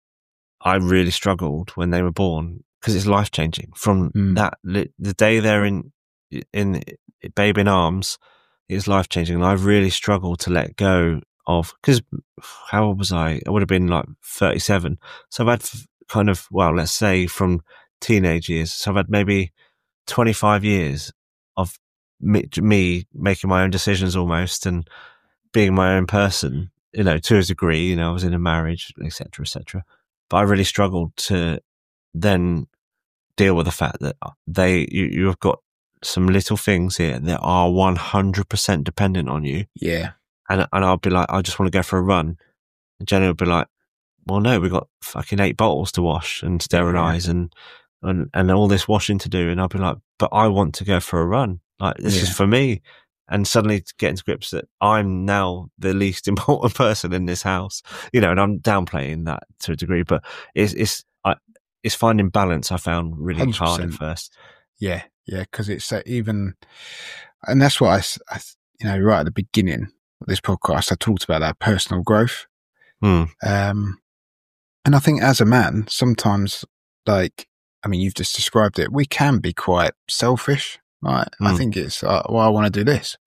I really struggled when they were born, because it's life changing. From mm. that the day they're in in babe in arms, it's life changing, and I really struggled to let go of, because how old was I? I would have been like thirty-seven. So I've had kind of, well, let's say from teenage years. So I've had maybe twenty-five years of me, me making my own decisions almost, and being my own person, you know, to a degree. You know, I was in a marriage, et cetera, et cetera. But I really struggled to then deal with the fact that they, you, you have got some little things here that are one hundred percent dependent on you. Yeah. And, and I'll be like, I just want to go for a run. And Jenny would be like, well, no, we've got fucking eight bottles to wash and sterilize yeah. and, and, and all this washing to do. And I'll be like, but I want to go for a run. Like, this yeah. is for me. And suddenly getting to grips that I'm now the least important person in this house, you know, and I'm downplaying that to a degree, but it's, it's, I, it's finding balance. I found really one hundred percent hard at first. Yeah. Yeah. Cause it's uh, even, and that's what I, I, you know, right at the beginning of this podcast, I talked about that personal growth. Hmm. Um, and I think as a man, sometimes, like, I mean, you've just described it, we can be quite selfish. Right. Mm. I think it's, uh, well, I want to do this.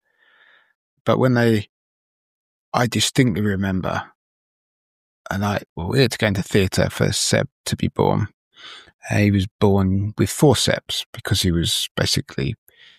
But when they, I distinctly remember, and I, well, we had to go into theatre for Seb to be born. Uh, he was born with forceps because he was basically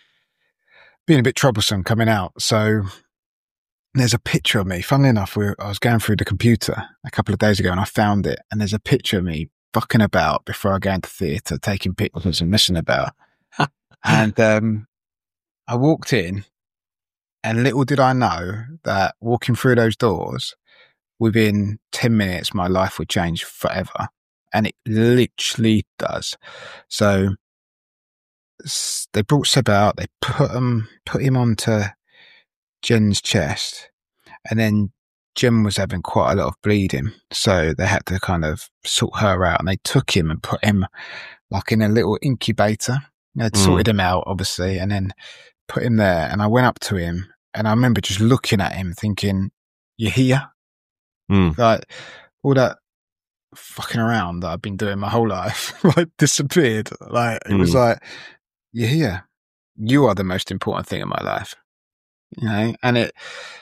being a bit troublesome coming out. So there's a picture of me. Funnily enough, we were, I was going through the computer a couple of days ago and I found it. And there's a picture of me fucking about before I go into theatre, taking pictures and messing about. And um, I walked in And little did I know that walking through those doors, within ten minutes, my life would change forever. And it literally does. So they brought Seb out, they put him, put him onto Jen's chest, and then Jen was having quite a lot of bleeding. So they had to kind of sort her out, and they took him and put him like in a little incubator. They'd Mm. sorted him out, obviously, and then put him there. And I went up to him, and I remember just looking at him thinking, "You're here?" Mm. Like all that fucking around that I've been doing my whole life, like disappeared. Like it was Mm. like, "You're here. You are the most important thing in my life." You know, and it,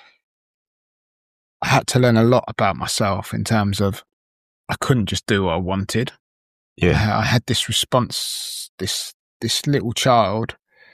I had to learn a lot about myself in terms of I couldn't just do what I wanted. Yeah. I had this response, this, this little child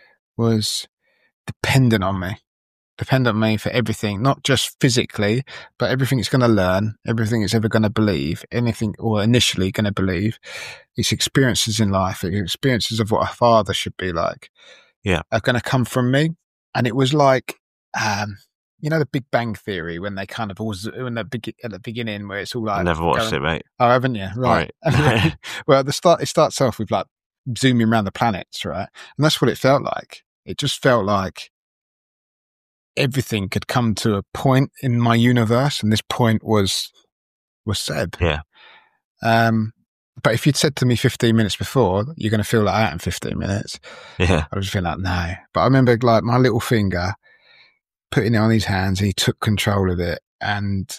was dependent on me, dependent on me for everything, not just physically, but everything it's going to learn, everything it's ever going to believe, anything, or initially going to believe, its experiences in life, its experiences of what a father should be like, Yeah. are going to come from me. And it was like, um, you know, the Big Bang Theory, when they kind of always, when the big, at the beginning, where it's all like, I never watched going, it, mate. Oh, haven't you? Right. Right. Well, at the start, it starts off with like zooming around the planets, right? And that's what it felt like. It just felt like everything could come to a point in my universe, and this point was was Seb. Yeah. Um, but if you'd said to me fifteen minutes before, you're going to feel like that in fifteen minutes, Yeah. I was feeling like, no. But I remember like my little finger, putting it on his hands, and he took control of it, and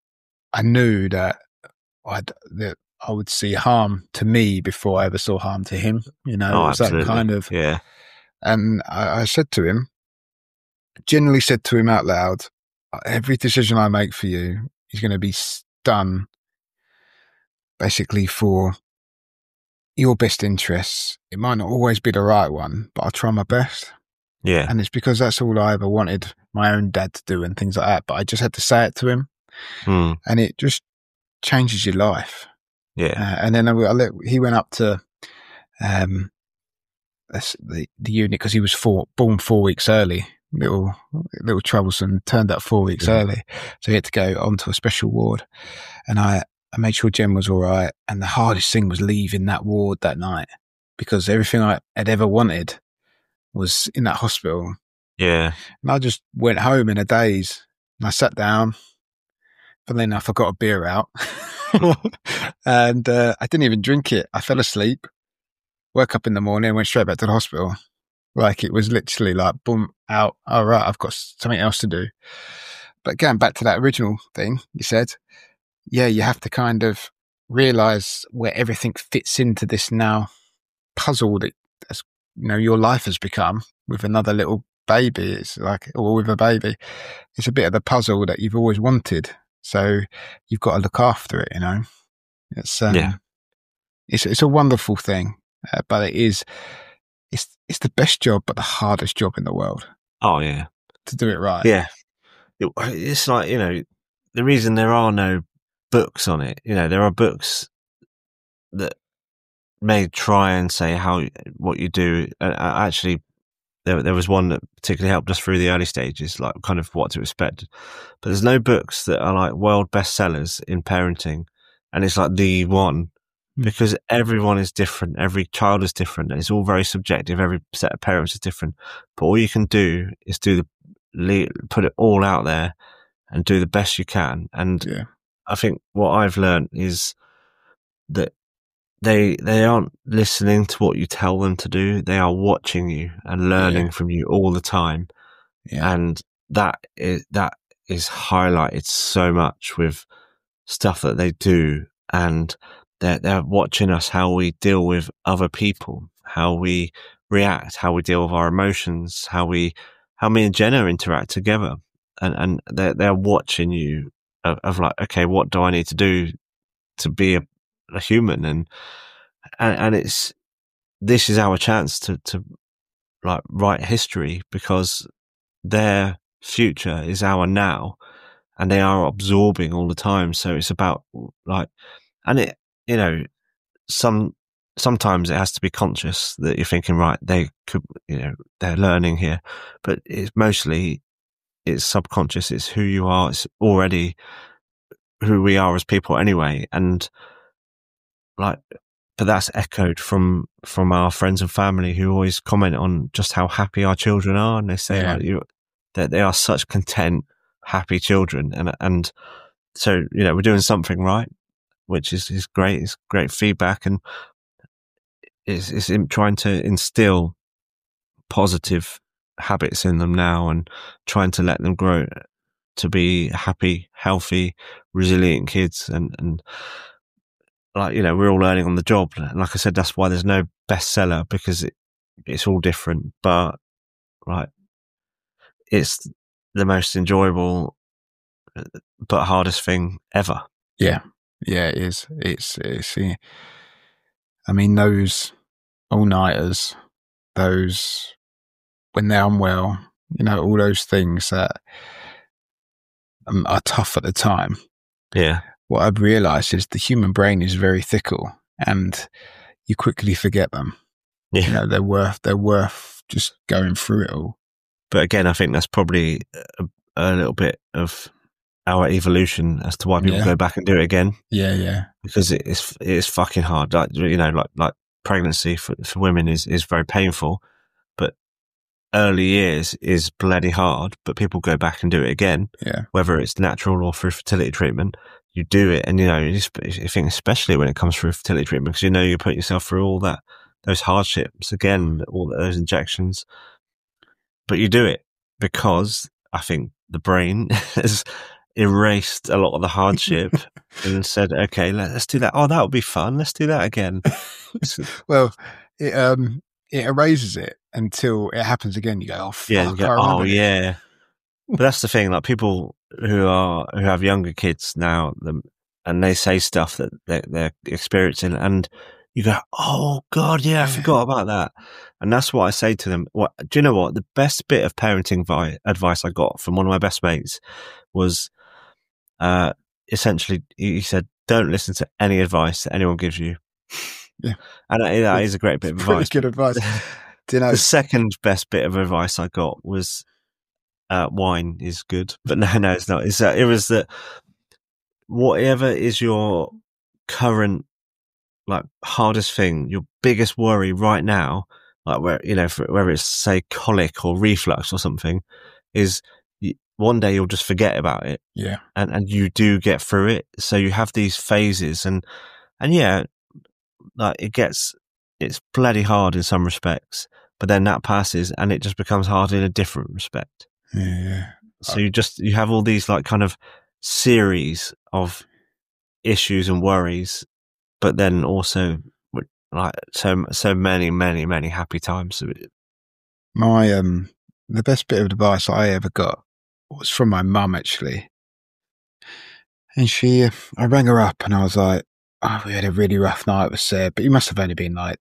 I knew that I'd, that I would see harm to me before I ever saw harm to him. You know, Oh, it was absolutely. that kind of. Yeah. And I, I said to him, generally said to him out loud, every decision I make for you is going to be done basically for your best interests. It might not always be the right one, but I'll try my best. Yeah. And it's because that's all I ever wanted my own dad to do and things like that. But I just had to say it to him, Mm. and it just changes your life. Yeah. Uh, and then I, I let, he went up to um, the the unit because he was four, born four weeks early. Little little troublesome. Turned up four weeks Yeah. early, so he had to go onto a special ward. And I I made sure Jen was all right. And the hardest thing was leaving that ward that night, because everything I had ever wanted was in that hospital. Yeah. And I just went home in a daze, and I sat down. Funnily enough, I got a beer out, and uh, I didn't even drink it. I fell asleep, woke up in the morning, and went straight back to the hospital. Like it was literally like, boom, out. All right, I've got something else to do. But going back to that original thing you said, yeah, you have to kind of realize where everything fits into this now puzzle that, as you know, your life has become with another little baby. It's like, or with a baby, it's a bit of the puzzle that you've always wanted. So you've got to look after it, you know. It's um, Yeah. it's it's a wonderful thing, uh, but it is it's it's the best job, but the hardest job in the world Oh, yeah. to do it right. Yeah. It, it's like, you know, the reason there are no books on it, you know, there are books that may try and say how, what you do. Uh, actually, there, there was one that particularly helped us through the early stages, like kind of what to expect. But there's no books that are like world bestsellers in parenting. And it's like the one, Mm. because everyone is different. Every child is different. And it's all very subjective. Every set of parents is different. But all you can do is do the, put it all out there and do the best you can. And Yeah. I think what I've learned is that they they aren't listening to what you tell them to do. They are watching you and learning Yeah. from you all the time. Yeah. And that is, that is highlighted so much with stuff that they do. And they're, they're watching us, how we deal with other people, how we react, how we deal with our emotions, how we, how me and Jenna interact together. And, and they're, they're watching you of, of like, okay, what do I need to do to be a, a human? And, and, and it's, this is our chance to, to like write history, because their future is our now, and they are absorbing all the time. So it's about like, and it, you know, some, sometimes it has to be conscious that you're thinking, right, they could, you know, they're learning here, but it's mostly it's subconscious. It's who you are. It's already who we are as people anyway. And like, but that's echoed from, from our friends and family who always comment on just how happy our children are. And they say Yeah. like, you, that they are such content, happy children. And, and so, you know, we're doing something right, which is, is great. It's great feedback. And it's, it's in trying to instill positive habits in them now and trying to let them grow to be happy, healthy, resilient kids. And, and like, you know, we're all learning on the job. And like I said, that's why there's no bestseller, because it, it's all different, but right. It's the most enjoyable, but hardest thing ever. Yeah. Yeah, it is. It's, it's, yeah. I mean, those all-nighters, those, when they're unwell, you know, all those things that um, are tough at the time. Yeah. What I've realized is the human brain is very fickle and you quickly forget them. Yeah. You know, they're worth, they're worth just going through it all. But again, I think that's probably a, a little bit of our evolution as to why people Yeah. go back and do it again. Yeah, yeah. Because it is, it is fucking hard. Like, you know, like, like pregnancy for, for women is, is very painful, but early years is bloody hard, but people go back and do it again. Yeah. Whether it's natural or through fertility treatment, you do it. And, you know, you, just, you think especially when it comes through fertility treatment, because you know, you put yourself through all that, those hardships again, all those injections, but you do it because I think the brain has erased a lot of the hardship and said, okay, let's do that. Oh, that would be fun. Let's do that again. Well, it, um, it erases it until it happens again. You go, oh, fuck, yeah, you go, I remember oh, this. yeah. But that's the thing, like people who are, who have younger kids now, them, and they say stuff that they're, they're experiencing, and you go, oh God, yeah, I forgot about that. And that's what I say to them. What, do you know what? The best bit of parenting vi- advice I got from one of my best mates was, uh, essentially, he said, don't listen to any advice that anyone gives you. Yeah. And that, that is a great bit of Pretty advice. good advice. Do you know? The second best bit of advice I got was, uh, wine is good, but no, no, it's not. It's, uh, it was that whatever is your current, like, hardest thing, your biggest worry right now, like where, you know, for, whether it's say colic or reflux or something, is y- one day you'll just forget about it. Yeah. And, and you do get through it. So you have these phases and, and yeah, like it gets, it's bloody hard in some respects, but then that passes and it just becomes hard in a different respect. Yeah. yeah. So you just, you have all these like kind of series of issues and worries, but then also like so, so many, many, many happy times. My, um, the best bit of advice I ever got was from my mum, actually. And she, uh, I rang her up and I was like, oh, we had a really rough night with Seb, but you must have only been like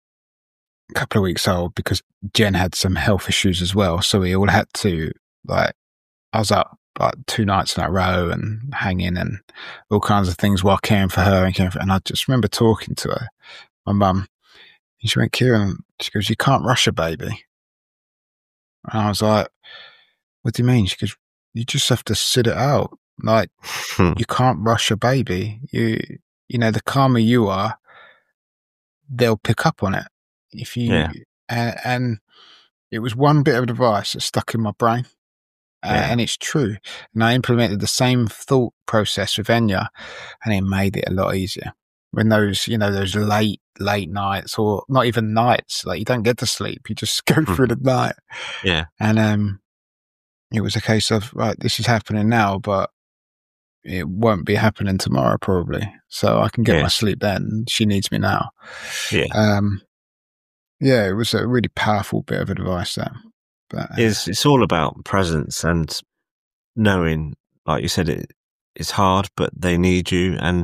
a couple of weeks old because Jen had some health issues as well. So we all had to, like, I was up like two nights in a row and hanging and all kinds of things while caring for her and caring for, and I just remember talking to her, my mum, and she went, Kieran, she goes, you can't rush a baby. And I was like, what do you mean? She goes, you just have to sit it out. Like, you can't rush a baby. You, you know, the calmer you are, they'll pick up on it. If you, Yeah. and, and it was one bit of advice that stuck in my brain. Uh, Yeah. and it's true. And I implemented the same thought process with Enya, and it made it a lot easier. When those, you know, those late, late nights, or not even nights, like you don't get to sleep, you just go through the night. Yeah. And um, it was a case of, right, this is happening now, but it won't be happening tomorrow probably. So I can get Yeah. my sleep then. She needs me now. Yeah. Um, yeah, it was a really powerful bit of advice there. But, uh, It's, it's all about presence and knowing, like you said, it, it's hard, but they need you. And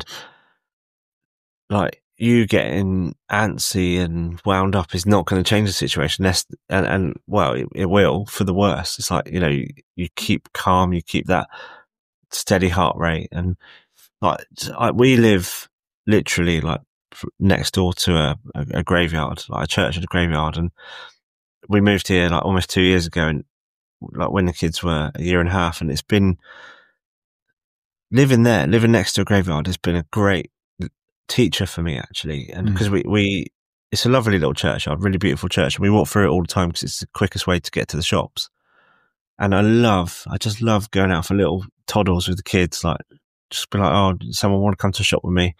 like you getting antsy and wound up is not going to change the situation. That's, and, and well, it, it will for the worse. It's like, you know, you, you keep calm, you keep that steady heart rate. And like, like we live literally like next door to a, a, a graveyard, like a church and a graveyard. And we moved here like almost two years ago, and like when the kids were a year and a half, and it's been living there, living next to a graveyard has been a great teacher for me, actually. And because mm. we, we, it's a lovely little churchyard, really beautiful church. And we walk through it all the time because it's the quickest way to get to the shops. And I love, I just love going out for little toddles with the kids, like just be like, oh, someone want to come to shop with me?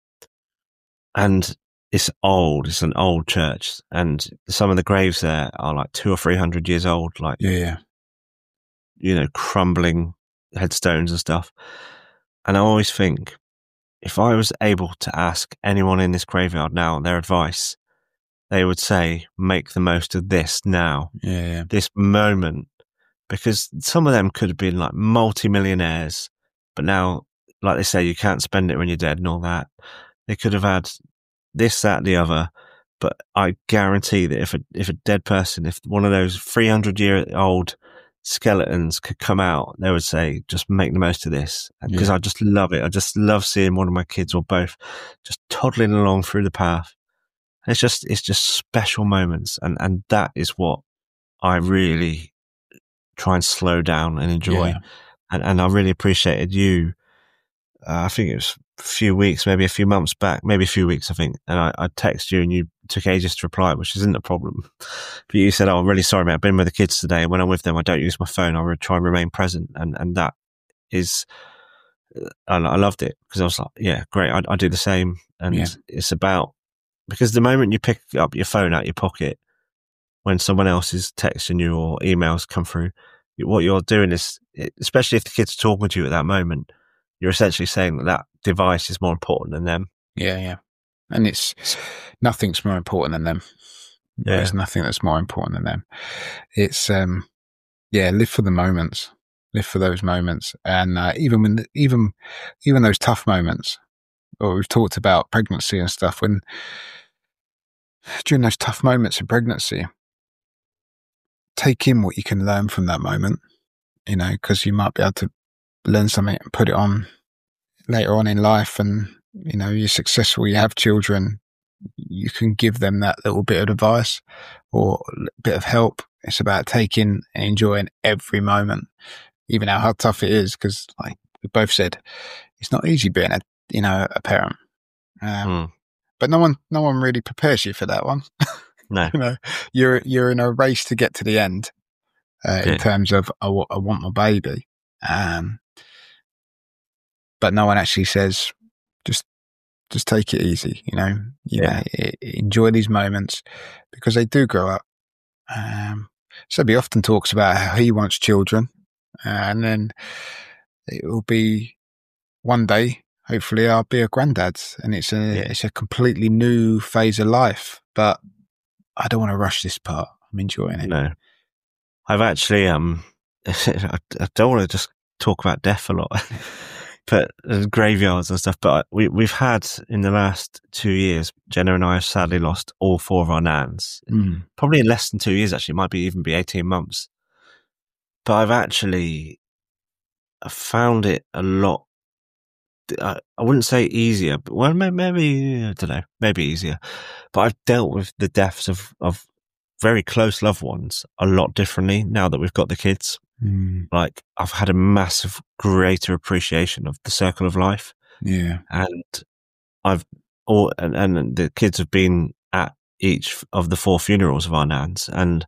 And it's old, it's an old church. And some of the graves there are like two or three hundred years old, like, yeah, yeah. you know, crumbling headstones and stuff. And I always think, if I was able to ask anyone in this graveyard now their advice, they would say, make the most of this now, yeah, yeah. this moment, because some of them could have been like multi-millionaires, but now, like they say, you can't spend it when you're dead and all that. They could have had this, that, the other, but I guarantee that if a, if a dead person, if one of those three hundred year old skeletons could come out, they would say, just make the most of this. Because yeah. I just love it. I just love seeing one of my kids or both just toddling along through the path. It's just, it's just special moments. And, and that is what I really try and slow down and enjoy. Yeah. And, and I really appreciated you. Uh, I think it was a few weeks, maybe a few months back, maybe a few weeks, I think. And I, I texted you and you took ages to reply, which isn't a problem. But you said, oh, I'm really sorry, mate. I've been with the kids today. And when I'm with them, I don't use my phone. I try and remain present. And, and that is, I, I loved it because I was like, yeah, great. I, I do the same. And yeah. it's about, because the moment you pick up your phone out your pocket, when someone else is texting you or emails come through, what you're doing is, especially if the kids are talking to you at that moment, you're essentially saying that that device is more important than them. Yeah, yeah. And it's, nothing's more important than them. Yeah. There's nothing that's more important than them. It's, um, yeah, live for the moments, live for those moments. And, uh, even when, even, even those tough moments, or we've talked about pregnancy and stuff, when, during those tough moments of pregnancy, take in what you can learn from that moment, you know, because you might be able to learn something and put it on later on in life. And, you know, you're successful, you have children, you can give them that little bit of advice or a bit of help. It's about taking and enjoying every moment, even how tough it is. Because, like we both said, it's not easy being a, you know, a parent. Um, mm. But no one, no one really prepares you for that one. No, you know, you're you're in a race to get to the end uh, yeah. in terms of I, w- I want my baby, um, but no one actually says just just take it easy. You know, you yeah. know, enjoy these moments because they do grow up. Um, Sebby often talks about how he wants children, uh, and then it will be one day. Hopefully, I'll be a granddad, and it's a yeah. it's a completely new phase of life, but I don't want to rush this part. I'm enjoying it. No, I've actually, um, I don't want to just talk about death a lot, but uh, graveyards and stuff. But we, we've had in the last two years, Jenna and I have sadly lost all four of our nans. Mm. Probably in less than two years, actually. It might be even be eighteen months. But I've actually found it a lot. I, I wouldn't say easier, but well, maybe, maybe I don't know, maybe easier. But I've dealt with the deaths of, of very close loved ones a lot differently now that we've got the kids. Mm. Like I've had a massive, greater appreciation of the circle of life. Yeah, and I've all and, and the kids have been at each of the four funerals of our nans, and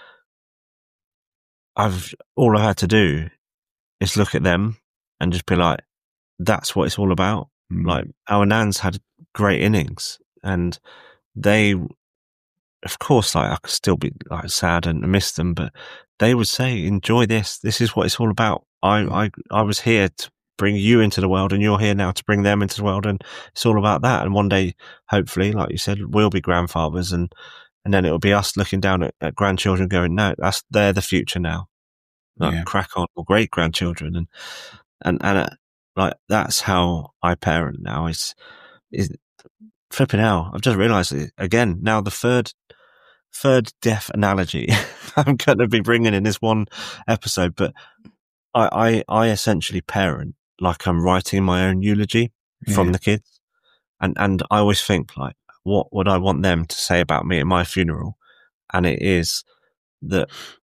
I've all I had to do is look at them and just be like, that's what it's all about. Mm. Like our nans had great innings, and they, of course, like I could still be like sad and miss them, but they would say, enjoy this. This is what it's all about. I, I, I was here to bring you into the world, and you're here now to bring them into the world. And it's all about that. And one day, hopefully, like you said, we'll be grandfathers, and, and then it'll be us looking down at, at grandchildren going, no, that's, they're the future now. Like yeah. crack on, or great grandchildren. And, and, and, uh, like that's how I parent now. Is is flipping out. I've just realised it again. Now the third third death analogy I'm going to be bringing in this one episode, but I I, I essentially parent like I'm writing my own eulogy yeah. from the kids, and and I always think like, what would I want them to say about me at my funeral? And it is that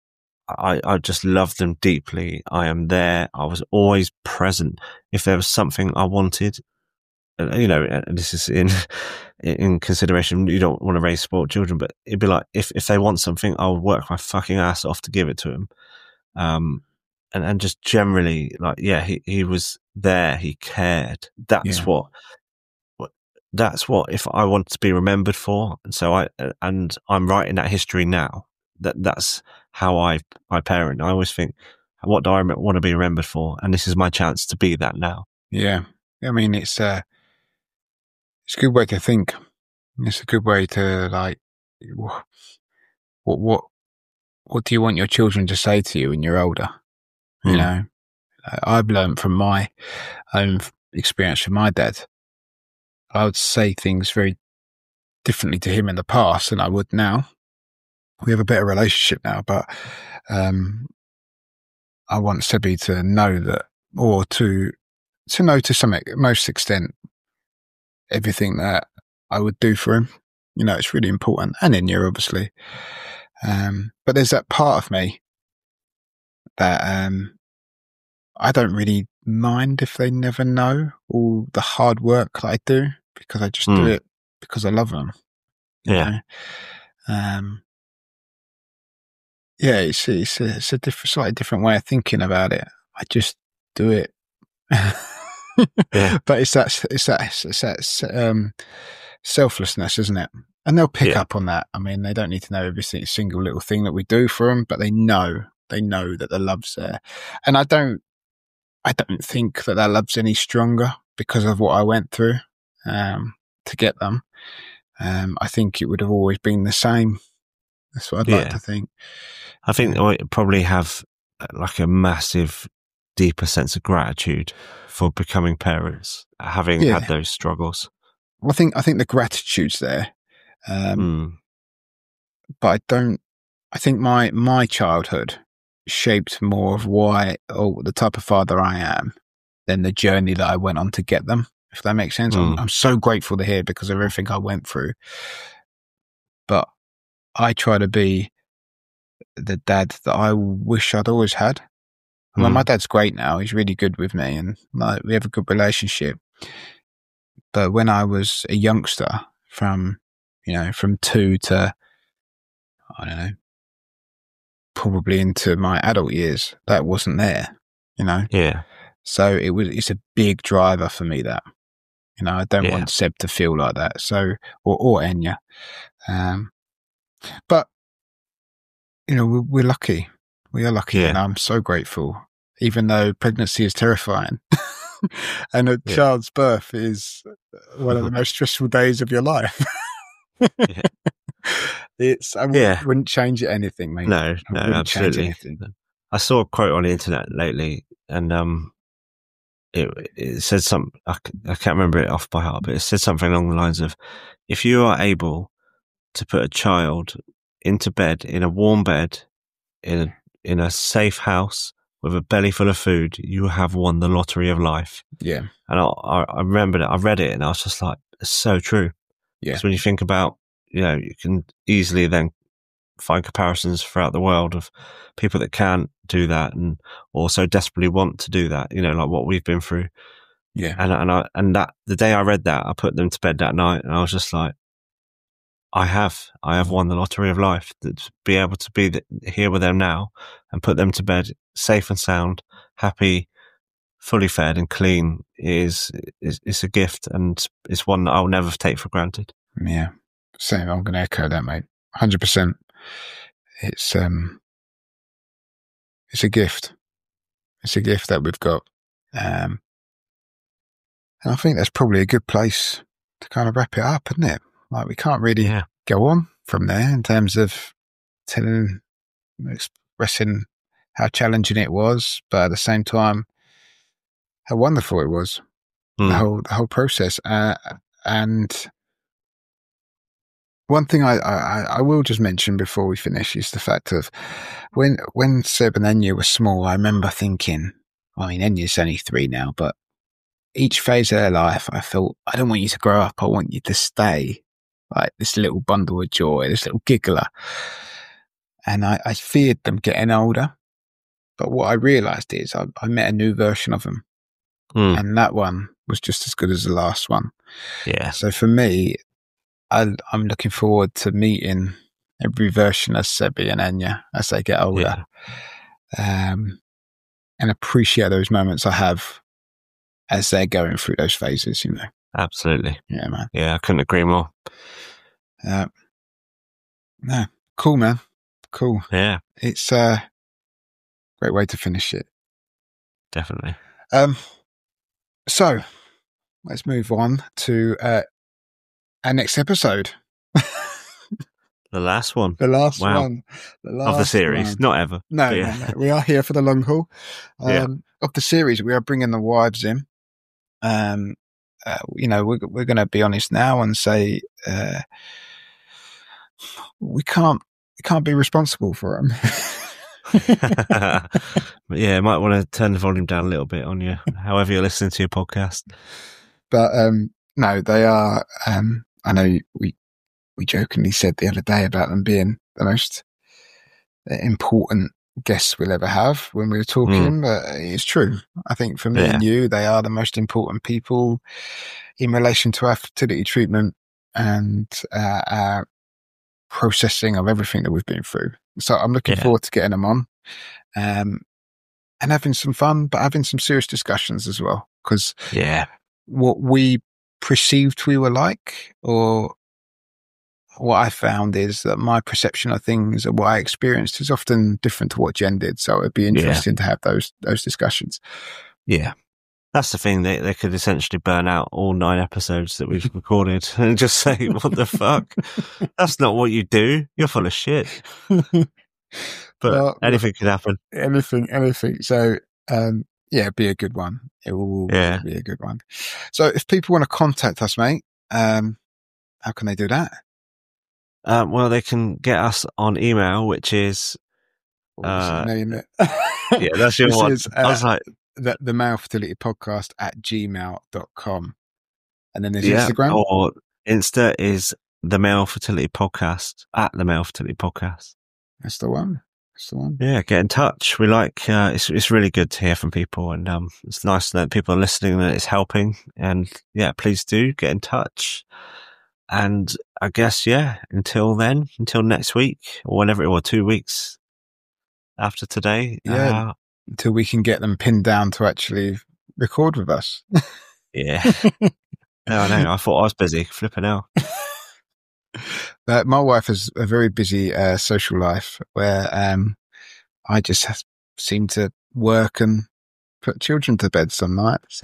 I, I just love them deeply. I am there. I was always present. If there was something I wanted, you know, and this is in in consideration, you don't want to raise spoiled children, but it'd be like, if, if they want something, I'll work my fucking ass off to give it to them. Um, and, and just generally, like, yeah, he, he was there. He cared. That's Yeah. what, what, that's what, if I want to be remembered for. And so I, and I'm writing that history now. That that's how I, I parent. I always think, what do I want to be remembered for? And this is my chance to be that now. Yeah. I mean, it's uh, it's a good way to think. It's a good way to, like, what, what, what do you want your children to say to you when you're older? You Mm. know, I've learned from my own experience with my dad. I would say things very differently to him in the past than I would now. We have a better relationship now, but um, I want Sebi to know that, or to to know to some most extent, everything that I would do for him. You know, it's really important, and Enya, obviously. Um, but there's that part of me that um, I don't really mind if they never know all the hard work that I do, because I just mm. do it because I love them. Yeah. Know? Um. Yeah, it's it's a, it's a different, slightly different way of thinking about it. I just do it. Yeah. But it's that it's that it's that um, selflessness, isn't it? And they'll pick yeah. up on that. I mean, they don't need to know every single little thing that we do for them, but they know they know that the love's there. And I don't I don't think that that love's any stronger because of what I went through um, to get them. Um, I think it would have always been the same. That's what I'd yeah. like to think. I think I probably have like a massive, deeper sense of gratitude for becoming parents, having yeah. had those struggles. Well, I think I think the gratitude's there, um, mm. but I don't. I think my my childhood shaped more of why, or the type of father I am, than the journey that I went on to get them. If that makes sense, mm. I'm, I'm so grateful to hear because of everything I went through. But I try to be the dad that I wish I'd always had. I mean, mm. my dad's great now. He's really good with me and like, we have a good relationship. But when I was a youngster, from, you know, from two to, I don't know, probably into my adult years, that wasn't there, you know? Yeah. So it was, it's a big driver for me, that, you know, I don't yeah. want Seb to feel like that. So, or, or Enya. Um, but, you know, we're, we're lucky. We are lucky, yeah. and I'm so grateful, even though pregnancy is terrifying. And a yeah. child's birth is one of the most stressful days of your life. yeah. It's, I wouldn't, yeah. wouldn't change it anything, mate. No, no, absolutely. I saw a quote on the internet lately, and um, it, it said something, I, I can't remember it off by heart, but it said something along the lines of, if you are able to put a child into bed, in a warm bed, in a, in a safe house, with a belly full of food, you have won the lottery of life. Yeah. And I, I, I remember that I read it and I was just like, it's so true. Yeah. Because when you think about, you know, you can easily then find comparisons throughout the world of people that can't do that and also desperately want to do that, you know, like what we've been through. Yeah. And, and I, and that, the day I read that, I put them to bed that night and I was just like, I have, I have won the lottery of life. That to be able to be the, here with them now and put them to bed safe and sound, happy, fully fed and clean is, is, is a gift, and it's one that I'll never take for granted. Yeah. Same. I'm going to echo that, mate. one hundred percent. It's, um, it's a gift. It's a gift that we've got. Um, and I think that's probably a good place to kind of wrap it up, isn't it? Like, we can't really yeah. go on from there in terms of telling, expressing how challenging it was, but at the same time, how wonderful it was. Mm. The whole the whole process. Uh, and one thing I, I, I will just mention before we finish is the fact of when when Seb and Enya were small, I remember thinking, I mean, Enya's only three now, but each phase of their life, I thought, I don't want you to grow up. I want you to stay like this little bundle of joy, this little giggler. and I, I feared them getting older. But what I realised is I, I met a new version of them, mm. and that one was just as good as the last one. Yeah. So for me, I, I'm looking forward to meeting every version of Sebi and Enya as they get older, yeah. um, and appreciate those moments I have as they're going through those phases. You know, absolutely. Yeah, man. Yeah, I couldn't agree more. Uh, no, cool, man. Cool. Yeah, it's a great way to finish it. Definitely. Um, so let's move on to uh, our next episode. The last one. The last wow. one. The last of the series. one. Not ever. No, yeah. no, no, we are here for the long haul. Um, yeah. Of the series, we are bringing the wives in. Um, uh, you know, we're, we're going to be honest now and say uh, we can't we can't be responsible for them. But yeah, might want to turn the volume down a little bit on you, however you're listening to your podcast. But um, no, they are. Um, I know we we jokingly said the other day about them being the most important guests we'll ever have when we were talking, mm. but it's true. I think for me yeah. and you, they are the most important people in relation to our fertility treatment and uh, our processing of everything that we've been through. So I'm looking yeah. forward to getting them on um, and having some fun, but having some serious discussions as well. Because yeah. what we perceived we were like, or what I found is that my perception of things and what I experienced is often different to what Jen did. So it'd be interesting yeah. to have those those discussions. Yeah. That's the thing. They they could essentially burn out all nine episodes that we've recorded and just say, what the fuck? That's not what you do. You're full of shit. But well, anything could happen. Anything, anything. So, um, yeah, it'd be a good one. It will yeah. be a good one. So if people want to contact us, mate, um, how can they do that? Um, well, they can get us on email, which is... Uh, name it? yeah, that's your one. Is, uh, I was like... The, the Male Fertility Podcast at gmail dot com. And then there's yeah, Instagram. Or Insta is the Male Fertility Podcast, at the Male Fertility Podcast. That's the one. That's the one. Yeah, get in touch. We like, uh, it's it's really good to hear from people, and um, it's nice that people are listening, that it's helping. And yeah, please do get in touch. And I guess, yeah, until then, until next week, or whenever it was, two weeks after today. Yeah. Uh, until we can get them pinned down to actually record with us. yeah. No, I know. I thought I was busy. Flipping out. Uh, my wife has a very busy uh, social life where um, I just have, seem to work and put children to bed some nights.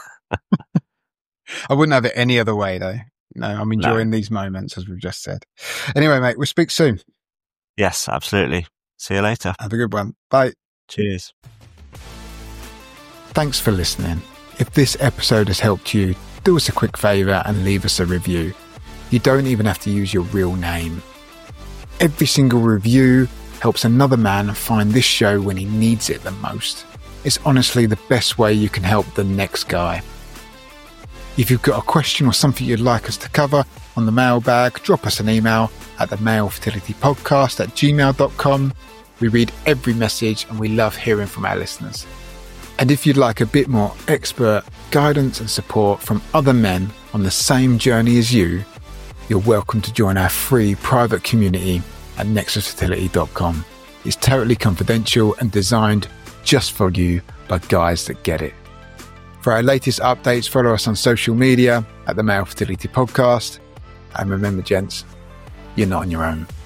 I wouldn't have it any other way, though. No, I'm enjoying no. these moments, as we've just said. Anyway, mate, we'll speak soon. Yes, absolutely. See you later. Have a good one. Bye. Cheers. Thanks for listening. If this episode has helped you, do us a quick favour and leave us a review. You don't even have to use your real name. Every single review helps another man find this show when he needs it the most. It's honestly the best way you can help the next guy. If you've got a question or something you'd like us to cover on the mailbag, drop us an email at the Male Fertility Podcast at gmail dot com. We read every message and we love hearing from our listeners. And if you'd like a bit more expert guidance and support from other men on the same journey as you, you're welcome to join our free private community at nexus fertility dot com. It's totally confidential and designed just for you by guys that get it. For our latest updates, follow us on social media at the Male Fertility Podcast. And remember, gents, you're not on your own.